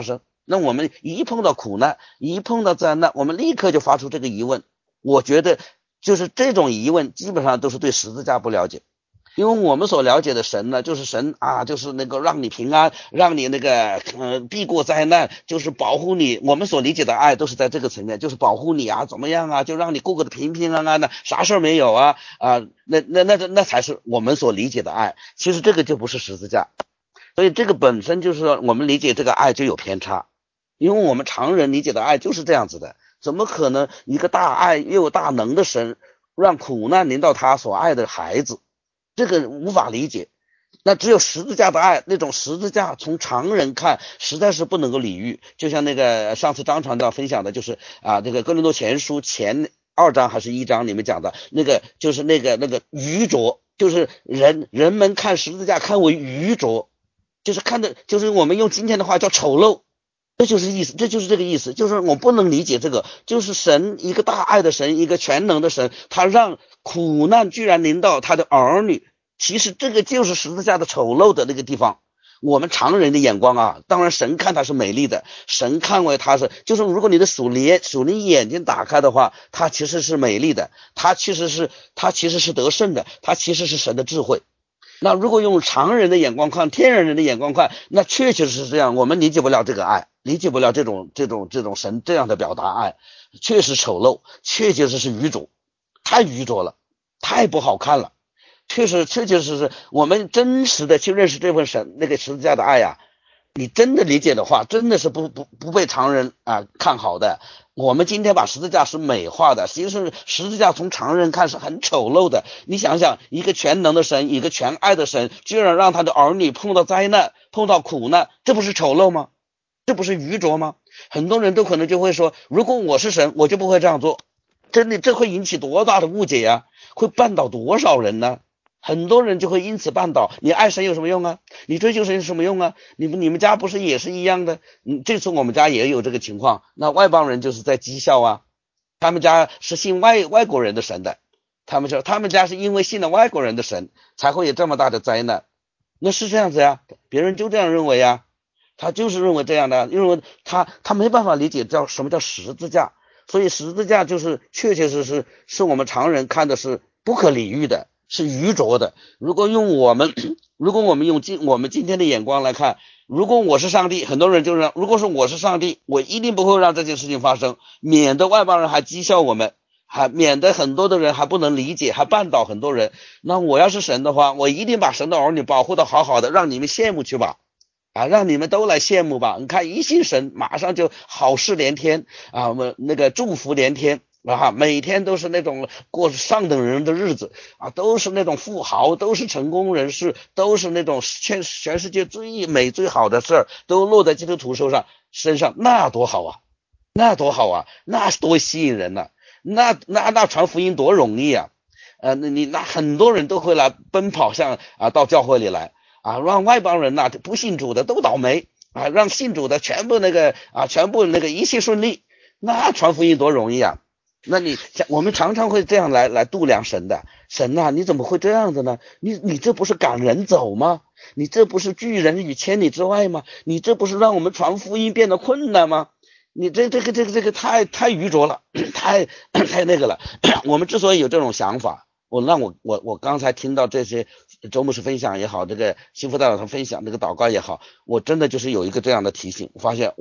那我们一碰到苦难，一碰到灾难，我们立刻就发出这个疑问。我觉得就是这种疑问基本上都是对十字架不了解。因为我们所了解的神呢，就是神啊，就是那个让你平安，让你那个避过灾难，就是保护你。我们所理解的爱都是在这个层面，就是保护你啊，怎么样啊，就让你过得平平安安的，啥事儿没有啊那才是我们所理解的爱。其实这个就不是十字架，所以这个本身就是说我们理解这个爱就有偏差，因为我们常人理解的爱就是这样子的，怎么可能一个大爱又有大能的神让苦难临到他所爱的孩子？这个无法理解。那只有十字架的爱，那种十字架从常人看实在是不能够理喻。就像那个上次张传道分享的，就是这个哥林多前书前2章还是1章里面讲的那个，就是那个愚拙，就是人们看十字架看为愚拙，就是看的，就是我们用今天的话叫丑陋。这就是意思，这就是这个意思，就是我不能理解这个，就是神一个大爱的神，一个全能的神，他让苦难居然临到他的儿女，其实这个就是十字架的丑陋的那个地方。我们常人的眼光啊，当然神看他是美丽的，神看为他是，就是如果你的属灵眼睛打开的话，他其实是美丽的，他其实是得胜的，他其实是神的智慧。那如果用常人的眼光看，天人的眼光看，那确实是这样，我们理解不了这个爱，理解不了这种神这样的表达爱，确实丑陋，确实是愚拙，太愚拙了，太不好看了。确实是我们真实的去认识这份神那个十字架的爱啊，你真的理解的话，真的是不被常人看好的。我们今天把十字架是美化的，其实十字架从常人看是很丑陋的。你想想，一个全能的神，一个全爱的神，居然让他的儿女碰到灾难，碰到苦难，这不是丑陋吗？这不是愚拙吗？很多人都可能就会说，如果我是神，我就不会这样做。真的，这会引起多大的误解呀，会绊倒多少人呢？很多人就会因此绊倒。你爱神有什么用啊？你追求神有什么用啊？你们家不是也是一样的？这次我们家也有这个情况。那外邦人就是在讥笑啊，他们家是信外国人的神的，他们说他们家是因为信了外国人的神才会有这么大的灾难。那是这样子呀，别人就这样认为呀，他就是认为这样的，因为他没办法理解什么叫十字架。所以十字架就是确实是我们常人看的是不可理喻的，是愚拙的。如果我们用我们今天的眼光来看，如果我是上帝，很多人就是如果说我是上帝，我一定不会让这件事情发生，免得外邦人还讥笑我们，还免得很多的人还不能理解，还绊倒很多人。那我要是神的话，我一定把神的儿女保护得好好的，让你们羡慕去吧。让你们都来羡慕吧！你看一信神，马上就好事连天那个祝福连天每天都是那种过上等人的日子都是那种富豪，都是成功人士，都是那种全世界最美最好的事儿都落在基督徒身上，那多好啊！那多好啊！那多吸引人啊！那传福音多容易啊！那很多人都会来奔跑到教会里来。让外邦人不信主的都倒霉让信主的全部一切顺利，那传福音多容易啊！那我们常常会这样来度量神的，神你怎么会这样子呢？你这不是赶人走吗？你这不是拒人于千里之外吗？你这不是让我们传福音变得困难吗？你这个太愚拙了，太那个了。我们之所以有这种想法，我刚才听到这些周牧师分享也好，这个幸福代表团分享这个祷告也好，我真的就是有一个这样的提醒，我发现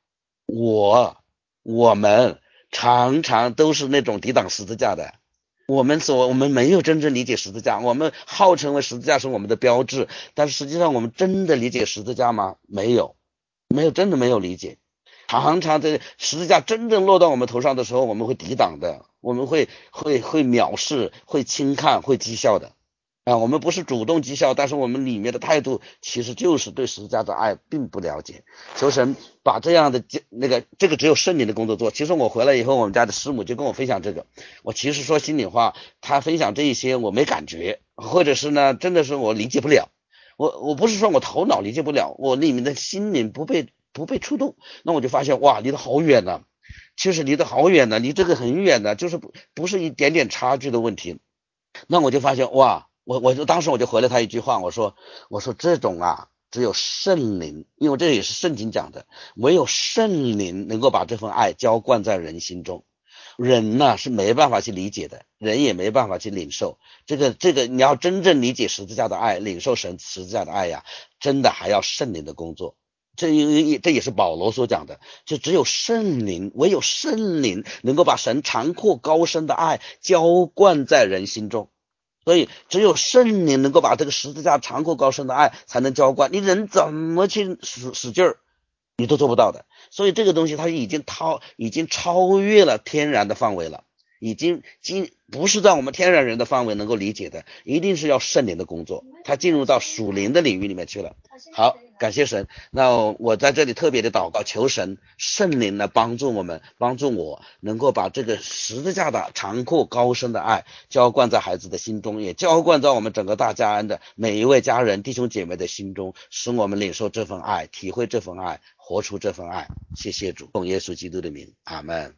我们常常都是那种抵挡十字架的。我们没有真正理解十字架，我们号称为十字架是我们的标志，但是实际上我们真的理解十字架吗？没有，真的没有理解。常常这十字架真正落到我们头上的时候，我们会抵挡的，我们会藐视，会轻看，会讥笑的我们不是主动讥笑，但是我们里面的态度其实就是对十字架的爱并不了解。求神把这样的这个只有圣灵的工作做。其实我回来以后，我们家的师母就跟我分享这个，我其实说心里话，他分享这一些我没感觉，或者是呢真的是我理解不了，我不是说我头脑理解不了，我里面的心灵不被触动。那我就发现离得好远呢，其实离得好远呢，离这个很远呢，就是不是一点点差距的问题。那我就发现我当时我就回了他一句话，我说这种只有圣灵，因为这也是圣经讲的，唯有圣灵能够把这份爱浇灌在人心中。人呢是没办法去理解的，人也没办法去领受。这个你要真正理解十字架的爱，领受神十字架的爱呀，真的还要圣灵的工作。这也是保罗所讲的，就只有圣灵，唯有圣灵能够把神长阔高深的爱浇灌在人心中。所以只有圣灵能够把这个十字架长阔高深的爱才能浇灌，你人怎么去使劲儿，你都做不到的。所以这个东西它已经超越了天然的范围了，已经不是在我们天然人的范围能够理解的，一定是要圣灵的工作，它进入到属灵的领域里面去了。好，感谢神。那我在这里特别的祷告，求神圣灵来帮助我能够把这个十字架的长阔高深的爱浇灌在孩子的心中，也浇灌在我们整个大家安的每一位家人弟兄姐妹的心中，使我们领受这份爱，体会这份爱，活出这份爱。谢谢主，奉耶稣基督的名，阿们。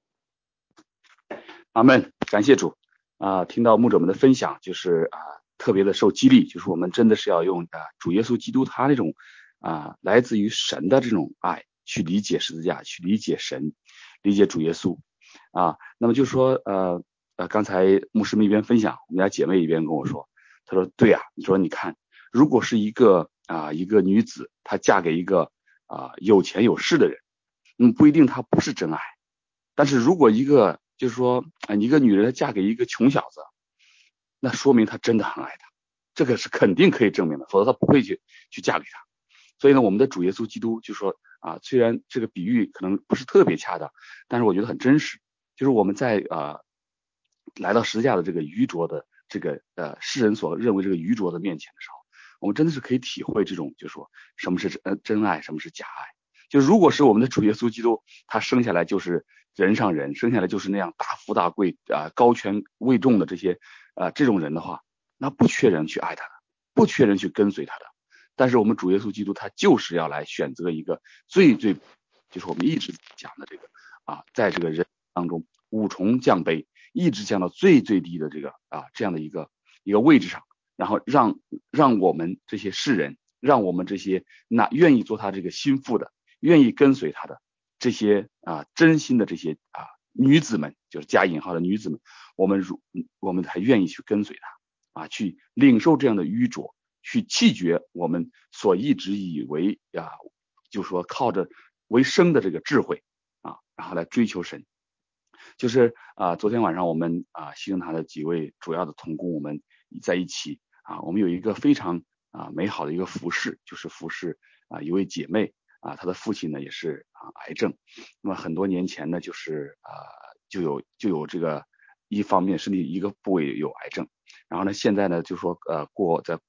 阿们，感谢主听到牧者们的分享，就是特别的受激励，就是我们真的是要用主耶稣基督他那种来自于神的这种爱去理解十字架，去理解神，理解主耶稣那么就是说刚才牧师们一边分享，我们家姐妹一边跟我说，她说对啊，你说你看，如果是一个女子，她嫁给一个有钱有势的人，不一定她不是真爱，但是如果一个就是说一个女人她嫁给一个穷小子，那说明她真的很爱他，这个是肯定可以证明的，否则她不会去嫁给他。所以呢，我们的主耶稣基督就说虽然这个比喻可能不是特别恰当，但是我觉得很真实，就是我们在来到十字架的这个愚拙的这个世人所认为这个愚拙的面前的时候，我们真的是可以体会这种就是说什么是真爱，什么是假爱。就如果是我们的主耶稣基督，他生下来就是人上人，生下来就是那样大富大贵高权位重的这些这种人的话，那不缺人去爱他的，不缺人去跟随他的。但是我们主耶稣基督他就是要来选择一个最就是我们一直讲的这个在这个人当中五重降卑，一直降到最低的这个这样的一个位置上，然后让我们这些世人，让我们这些愿意做他这个心腹的，愿意跟随他的这些真心的这些女子们，就是加引号的女子们，我们还愿意去跟随他去领受这样的愚拙，去弃绝我们所一直以为就说靠着为生的这个智慧然后来追求神。就是昨天晚上我们西圣堂的几位主要的同工，我们在一起我们有一个非常美好的一个服侍，就是服侍一位姐妹她的父亲呢也是癌症，那么很多年前呢就是就有这个一方面身体一个部位有癌症，然后呢现在呢就说在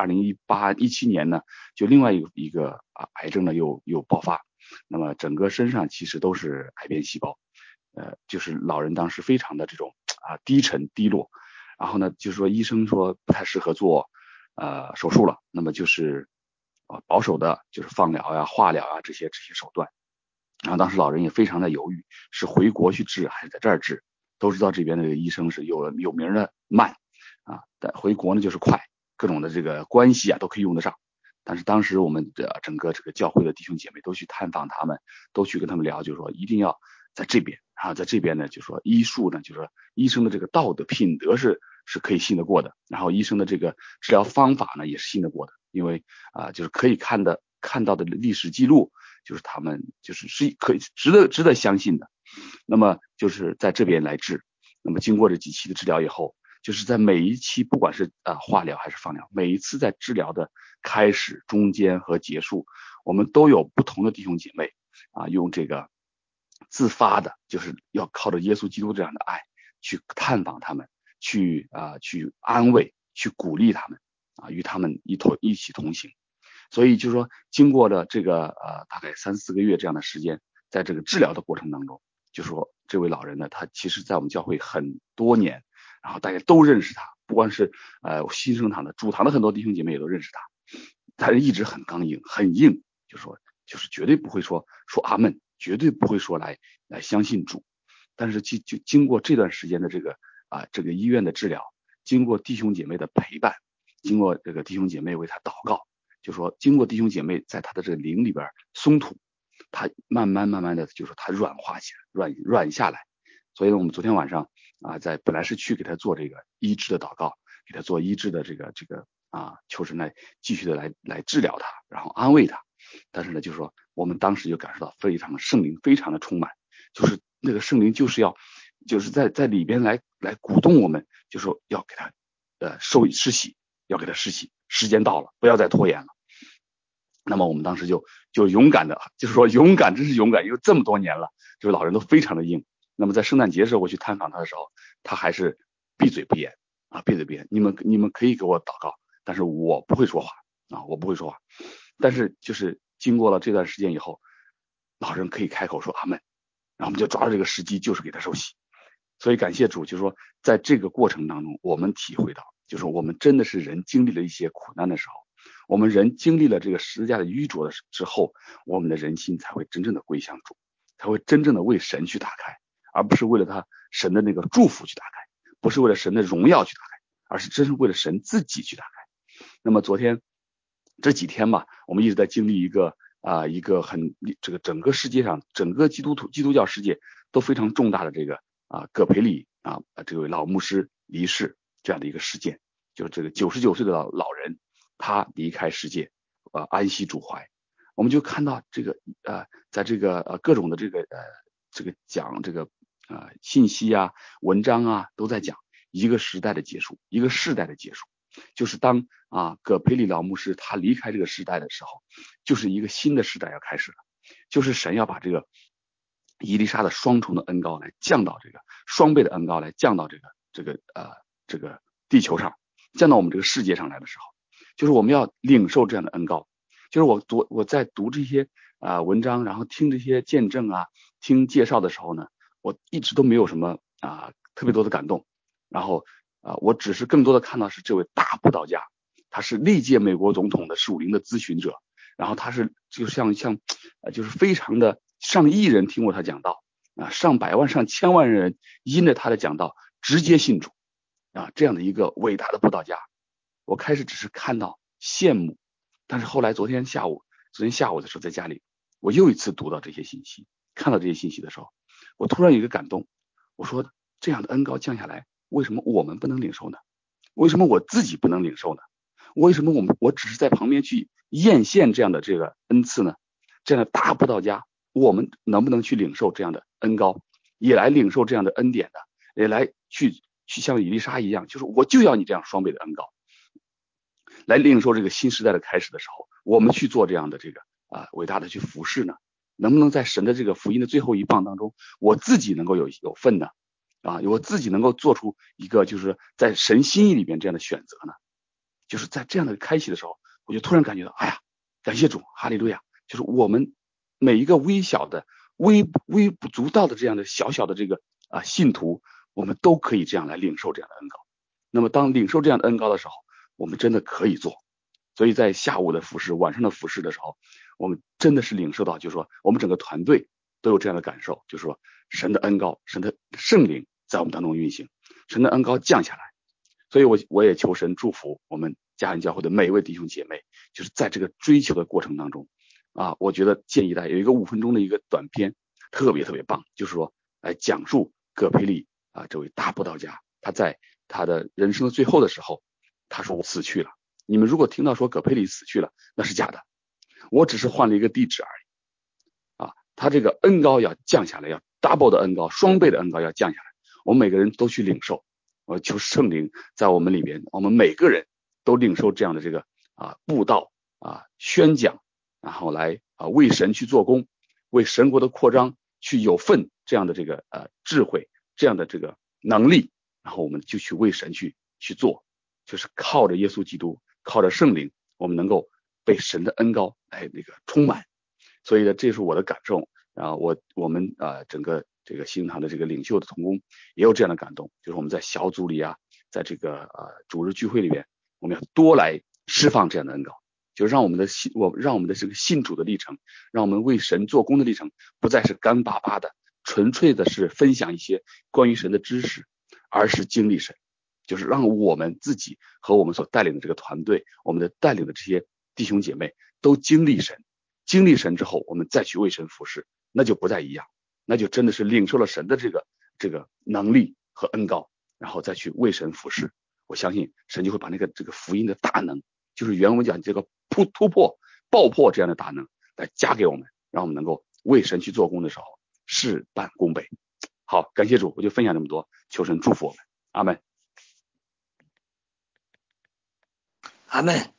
2017年呢就另外一个癌症呢又爆发，那么整个身上其实都是癌变细胞，就是老人当时非常的这种低沉低落，然后呢就是说医生说不太适合做手术了，那么就是保守的就是放疗呀化疗这些手段，然后当时老人也非常的犹豫，是回国去治还是在这儿治，都知道这边的医生是有名的慢但回国呢就是快，各种的这个关系都可以用得上。但是当时我们的整个这个教会的弟兄姐妹都去探访他们，都去跟他们聊，就是说一定要在这边在这边呢就是说医术呢就是说医生的这个道德品德是可以信得过的，然后医生的这个治疗方法呢也是信得过的，因为就是可以看到的历史记录，就是他们是可以值得相信的。那么就是在这边来治，那么经过这几期的治疗以后，就是在每一期不管是化疗还是放疗，每一次在治疗的开始中间和结束，我们都有不同的弟兄姐妹用这个自发的，就是要靠着耶稣基督这样的爱去探访他们，去安慰去鼓励他们与他们一起同行。所以就是说经过了这个大概3-4个月这样的时间，在这个治疗的过程当中，就说这位老人呢他其实在我们教会很多年，然后大家都认识他，不光是新生堂的主堂的很多弟兄姐妹也都认识他，但是一直很刚硬很硬，就是绝对不会说阿们，绝对不会说来相信主。但是就经过这段时间的这个医院的治疗，经过弟兄姐妹的陪伴，经过这个弟兄姐妹为他祷告， 就说经过弟兄姐妹在他的这个灵里边松土，他慢慢的就说他软化起来，软下来。所以呢，我们昨天晚上本来是去给他做这个医治的祷告，给他做医治的这个求神来继续的来治疗他，然后安慰他。但是呢，就是说我们当时就感受到非常的圣灵非常的充满，就是那个圣灵就是在里边来鼓动我们，就说要给他施洗，要给他施洗，时间到了，不要再拖延了。那么我们当时就勇敢的，就是说勇敢，真是勇敢，因为这么多年了，就是老人都非常的硬。那么在圣诞节的时候我去探访他的时候，他还是闭嘴不言。你们可以给我祷告，但是我不会说话我不会说话。但是就是经过了这段时间以后，老人可以开口说阿们，然后我们就抓住这个时机，就是给他受洗。所以感谢主，就是说在这个过程当中，我们体会到，就是我们真的是人经历了一些苦难的时候，我们人经历了这个十字架的淤浊之后，我们的人心才会真正的归向主，才会真正的为神去打开，而不是为了神的那个祝福去打开，不是为了神的荣耀去打开，而是真是为了神自己去打开。那么昨天这几天吧，我们一直在经历一个很这个整个世界上整个基督教世界都非常重大的这个葛培理这位老牧师离世这样的一个事件，就是这个99岁的老人他离开世界安息主怀。我们就看到这个在这个各种的这个讲这个信息文章都在讲一个时代的结束，一个世代的结束。就是当葛培理老牧师他离开这个时代的时候，就是一个新的时代要开始了，就是神要把这个以利沙的双重的恩膏来降到这个双倍的恩膏来降到这个地球上，降到我们这个世界上来的时候，就是我们要领受这样的恩膏。就是我在读这些文章，然后听这些见证听介绍的时候呢，我一直都没有什么特别多的感动，然后我只是更多的看到是这位大布道家，他是历届美国总统的属灵的咨询者，然后他是就像就是非常的上亿人听过他讲道上百万上千万人因着他的讲道直接信主这样的一个伟大的布道家。我开始只是看到羡慕，但是后来昨天下午的时候在家里，我又一次读到这些信息，看到这些信息的时候，我突然有一个感动，我说这样的恩膏降下来，为什么我们不能领受呢？为什么我自己不能领受呢？为什么我只是在旁边去艳羡这样的这个恩赐呢？这样的大布道家，我们能不能去领受这样的恩膏，也来领受这样的恩典的，也来去像以利沙一样，就是我就要你这样双倍的恩膏，来领受这个新时代的开始的时候，我们去做这样的这个伟大的去服侍呢？能不能在神的这个福音的最后一棒当中，我自己能够有份呢？我自己能够做出一个就是在神心意里边这样的选择呢？就是在这样的开启的时候，我就突然感觉到，哎呀，感谢主，哈利路亚！就是我们每一个微小的、微不足道的这样的小小的这个信徒，我们都可以这样来领受这样的恩膏。那么当领受这样的恩膏的时候，我们真的可以做。所以在下午的服侍、晚上的服侍的时候，我们真的是领受到，就是说我们整个团队都有这样的感受，就是说神的恩膏、神的圣灵在我们当中运行，神的恩膏降下来。所以我也求神祝福我们家人教会的每一位弟兄姐妹，就是在这个追求的过程当中我觉得建议大家有一个5分钟的一个短片，特别特别棒，就是说来讲述葛培理这位大布道家，他在他的人生的最后的时候，他说我死去了。你们如果听到说葛培理死去了，那是假的，我只是换了一个地址而已他这个恩膏要降下来，要 double 的恩膏，双倍的恩膏要降下来，我们每个人都去领受。我求圣灵在我们里边，我们每个人都领受这样的这个布道宣讲，然后来为神去做工，为神国的扩张去有份这样的这个智慧，这样的这个能力，然后我们就去为神去做，就是靠着耶稣基督，靠着圣灵，我们能够被神的恩膏来那个充满。所以呢，这是我的感受我们整个这个新堂的这个领袖的同工也有这样的感动，就是我们在小组里在这个主日聚会里边，我们要多来释放这样的恩膏，就让我们的这个信主的历程，让我们为神做工的历程不再是干巴巴的纯粹的是分享一些关于神的知识，而是经历神，就是让我们自己和我们所带领的这个团队，我们的带领的这些弟兄姐妹都经历神，经历神之后，我们再去为神服侍，那就不再一样，那就真的是领受了神的这个能力和恩膏，然后再去为神服侍。我相信神就会把这个福音的大能，就是原文讲这个突破爆破这样的大能来加给我们，让我们能够为神去做工的时候事半功倍。好，感谢主，我就分享这么多，求神祝福我们，阿们。 阿们。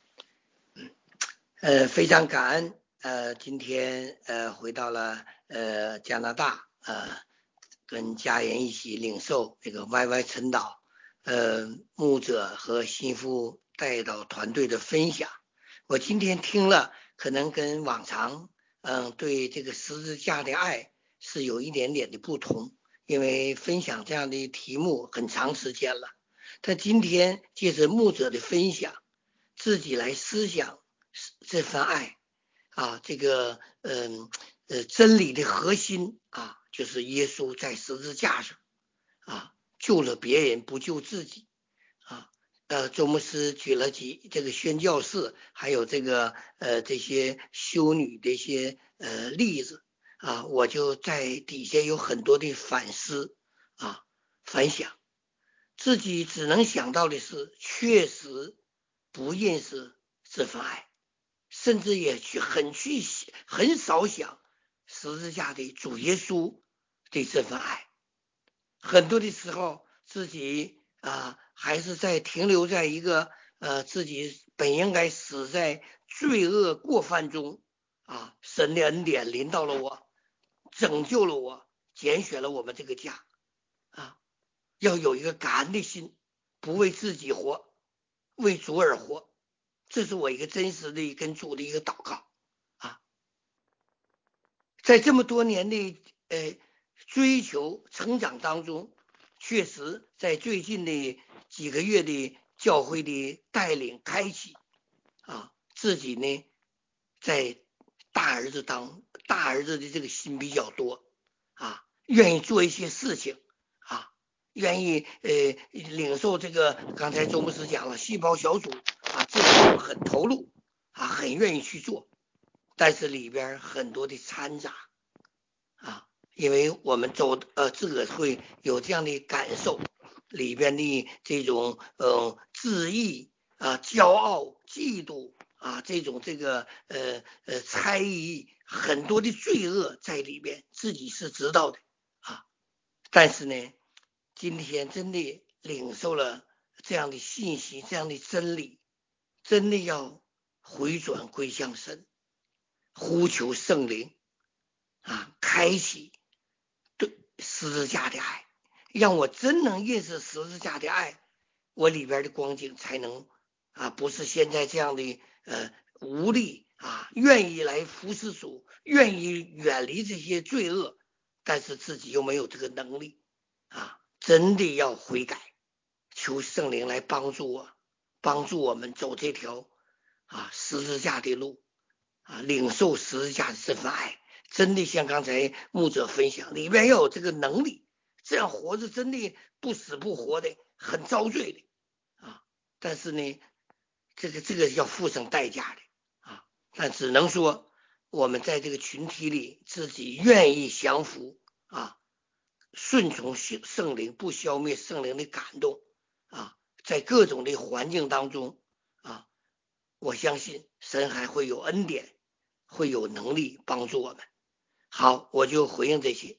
非常感恩，今天回到了加拿大，跟家人一起领受这个 YY 晨祷，牧者和心腹带导团队的分享。我今天听了，可能跟往常对这个十字架的爱是有一点点的不同，因为分享这样的题目很长时间了，但今天借着牧者的分享，自己来思想这份爱啊，这个真理的核心啊，就是耶稣在十字架上啊救了别人不救自己啊。周牧师举了这个宣教士，还有这个这些修女的一些例子啊，我就在底下有很多的反思啊反想，自己只能想到的是，确实不认识这份爱。甚至也很少想十字架的主耶稣的这份爱，很多的时候自己还是在停留在一个自己本应该死在罪恶过犯中啊，神的恩典临到了我，拯救了我，拣选了我们这个家啊，要有一个感恩的心，不为自己活，为主而活。这是我一个真实的跟主的一个祷告啊，在这么多年的追求成长当中，确实在最近的几个月的教会的带领开启啊，自己呢在大儿子的这个心比较多啊，愿意做一些事情啊，愿意领受这个刚才周牧师讲了细胞小组啊，这个很投入啊，很愿意去做，但是里边很多的掺杂啊，因为我们自个会有这样的感受，里边的这种自义啊、骄傲、嫉妒啊，这种这个猜疑，很多的罪恶在里边，自己是知道的啊，但是呢，今天真的领受了这样的信息，这样的真理，真的要回转归向神，呼求圣灵啊，开启对十字架的爱，让我真能认识十字架的爱，我里边的光景才能不是现在这样的无力啊，愿意来服侍主，愿意远离这些罪恶，但是自己又没有这个能力啊，真的要悔改，求圣灵来帮助我们走这条十字架的路啊，领受十字架的这份爱，真的像刚才牧者分享，里面要有这个能力，这样活着真的不死不活的，很遭罪的啊。但是呢，这个要付上代价的啊。但只能说我们在这个群体里，自己愿意降服啊，顺从圣灵，不消灭圣灵的感动啊，在各种的环境当中啊，我相信神还会有恩典，会有能力帮助我们。好，我就回应这些。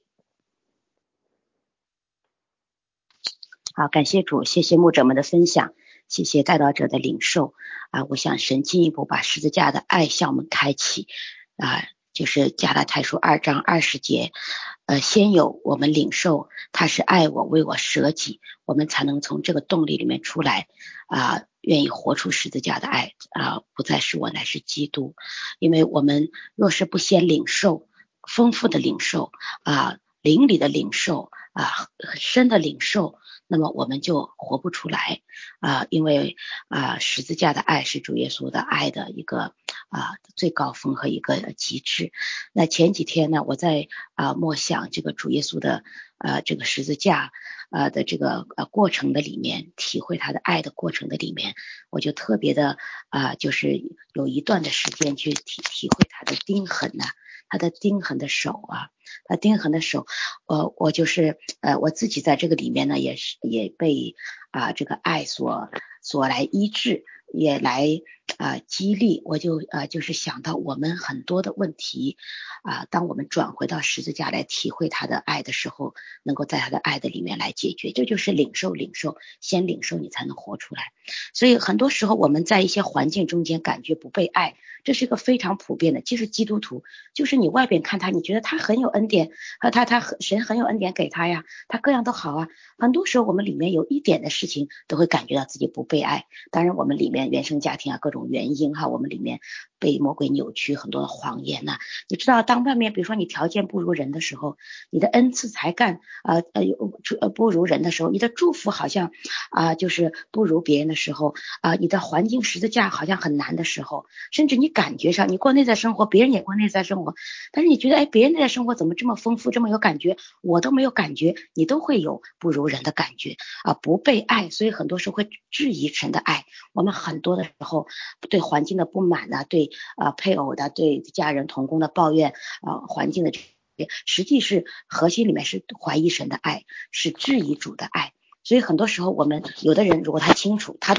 好，感谢主，谢谢牧者们的分享，谢谢带导者的领受我想神进一步把十字架的爱向我们开启就是加拉太书2章20节先有我们领受他是爱我，为我舍己，我们才能从这个动力里面出来愿意活出十字架的爱不再是我，乃是基督。因为我们若是不先领受丰富的领受灵里的领受很深的领受，那么我们就活不出来因为十字架的爱是主耶稣的爱的一个最高峰和一个极致。那前几天呢，我在默想这个主耶稣的这个十字架的这个过程的里面，体会他的爱的过程的里面，我就特别的就是有一段的时间去体会他的钉痕他的钉痕的手他钉痕的手我就是我自己在这个里面呢也被这个爱所来医治，也来激励。我就是想到我们很多的问题当我们转回到十字架来体会他的爱的时候，能够在他的爱的里面来解决，这就是领受，先领受你才能活出来。所以很多时候我们在一些环境中间感觉不被爱，这是一个非常普遍的，即使基督徒，就是你外边看他，你觉得他很有恩典，和神很有恩典给他呀，他各样都好很多时候我们里面有一点的事情都会感觉到自己不被爱。当然我们里面原生家庭各种原因我们里面被魔鬼扭曲很多的谎言你知道当外面比如说你条件不如人的时候，你的恩赐才干不如人的时候，你的祝福好像就是不如别人的时候你的环境十字架好像很难的时候，甚至你感觉上你过内在生活，别人也过内在生活，但是你觉得别人内在生活怎么这么丰富，这么有感觉，我都没有感觉，你都会有不如人的感觉不被爱。所以很多时候会质疑神的爱。我们很多的时候对环境的不满对配偶的，对家人同工的抱怨环境的实际是核心里面是怀疑神的爱，是质疑主的爱。所以很多时候我们有的人如果他清楚，他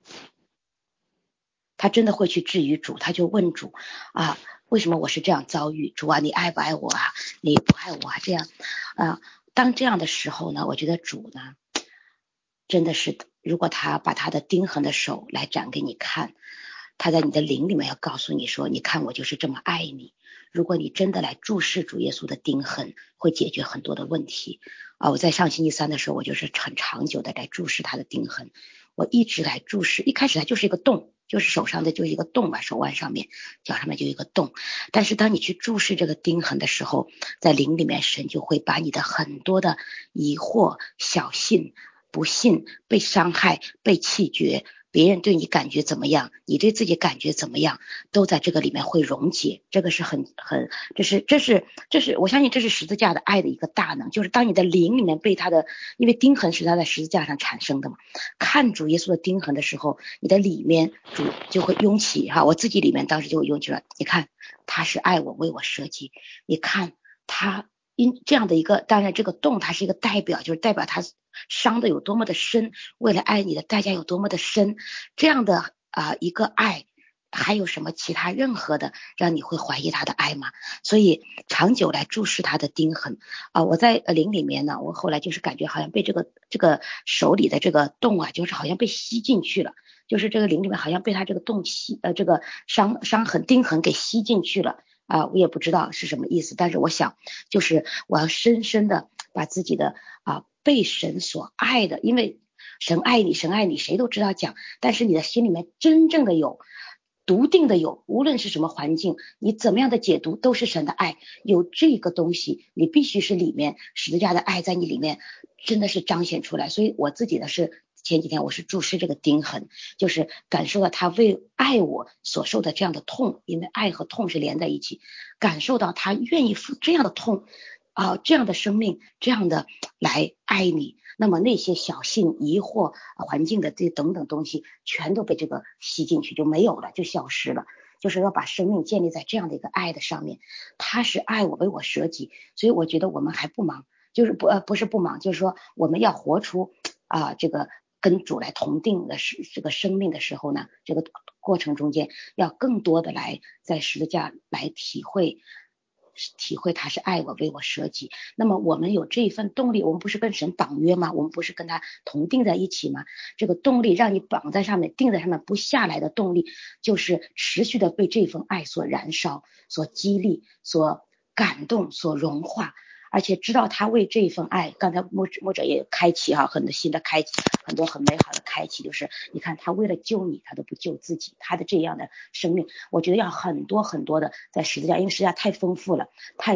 真的会去质疑主，他就问主为什么我是这样遭遇，主你爱不爱我你不爱我这样当这样的时候呢，我觉得主呢真的是，如果他把他的钉痕的手来展给你看，他在你的灵里面要告诉你说，你看我就是这么爱你。如果你真的来注视主耶稣的钉痕，会解决很多的问题我在上星期三的时候，我就是很长久的来注视他的钉痕，我一直来注视。一开始他就是一个洞，就是手上的就是一个洞手腕上面脚上面就一个洞，但是当你去注视这个钉痕的时候，在灵里面神就会把你的很多的疑惑、小信、不信、被伤害、被弃绝，别人对你感觉怎么样，你对自己感觉怎么样，都在这个里面会溶解。这个是这是我相信这是十字架的爱的一个大能，就是当你的灵里面被他的，因为钉痕是他在十字架上产生的嘛，看主耶稣的钉痕的时候，你的里面主就会涌起我自己里面当时就涌起了，你看他是爱我为我舍己，你看他因这样的一个，当然这个洞它是一个代表，就是代表他伤的有多么的深，为了爱你的代价有多么的深，这样的一个爱还有什么其他任何的让你会怀疑他的爱吗？所以长久来注视他的钉痕我在灵里面呢，我后来就是感觉好像被这个手里的这个洞就是好像被吸进去了，就是这个灵里面好像被他这个洞这个伤痕钉痕给吸进去了我也不知道是什么意思，但是我想就是我要深深的把自己的被神所爱的，因为神爱你谁都知道讲，但是你的心里面真正的有笃定的有，无论是什么环境，你怎么样的解读都是神的爱，有这个东西你必须是里面十字架的爱在你里面真的是彰显出来。所以我自己的是前几天我是注视这个钉痕，就是感受到他为爱我所受的这样的痛，因为爱和痛是连在一起，感受到他愿意付这样的痛这样的生命，这样的来爱你，那么那些小信疑惑环境的这等等东西全都被这个吸进去就没有了，就消失了。就是要把生命建立在这样的一个爱的上面，他是爱我为我舍己。所以我觉得我们还不忙，就是不是不忙，就是说我们要活出这个跟主来同定的这个生命的时候呢，这个过程中间要更多的来在十字架来体会他是爱我为我舍己。那么我们有这一份动力，我们不是跟神绑约吗？我们不是跟他同定在一起吗？这个动力让你绑在上面定在上面不下来的动力，就是持续的被这份爱所燃烧，所激励，所感动，所融化，而且知道他为这一份爱，刚才牧者也开启很多新的开启，很多很美好的开启，就是你看他为了救你他都不救自己，他的这样的生命我觉得要很多很多的在十字架，因为十字架太丰富了，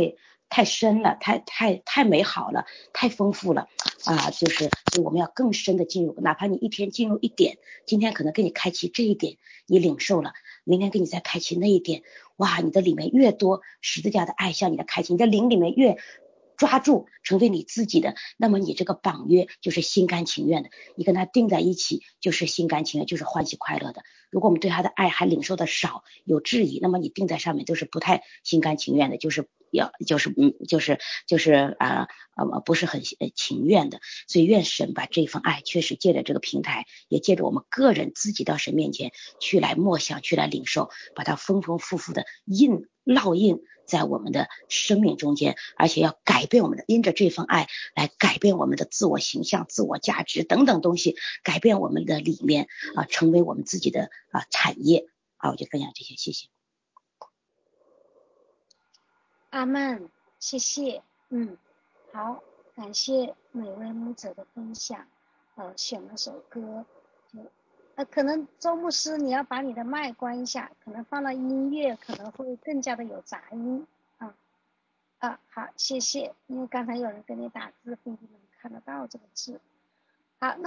太深了，太美好了，太丰富了啊！就是所以我们要更深的进入，哪怕你一天进入一点，今天可能给你开启这一点，你领受了，明天给你再开启那一点，哇，你的里面越多十字架的爱向你的开启，你的灵里面越抓住成为你自己的，那么你这个绑约就是心甘情愿的，你跟他定在一起就是心甘情愿，就是欢喜快乐的。如果我们对他的爱还领受的少，有质疑，那么你定在上面就是不太心甘情愿的，不是很情愿的。所以愿神把这份爱确实借着这个平台，也借着我们个人自己到神面前去来默想，去来领受，把它丰丰富富的烙印在我们的生命中间，而且要改变我们的，因着这份爱来改变我们的自我形象、自我价值等等东西，改变我们的里面啊，成为我们自己的产业啊。我就分享这些，谢谢。 阿们，谢谢。好，感谢每位牧者的分享。选了首歌，可能周牧师你要把你的麦关一下，可能放了音乐可能会更加的有杂音好，谢谢。因为刚才有人跟你打字，不一定能看得到这个字。好，那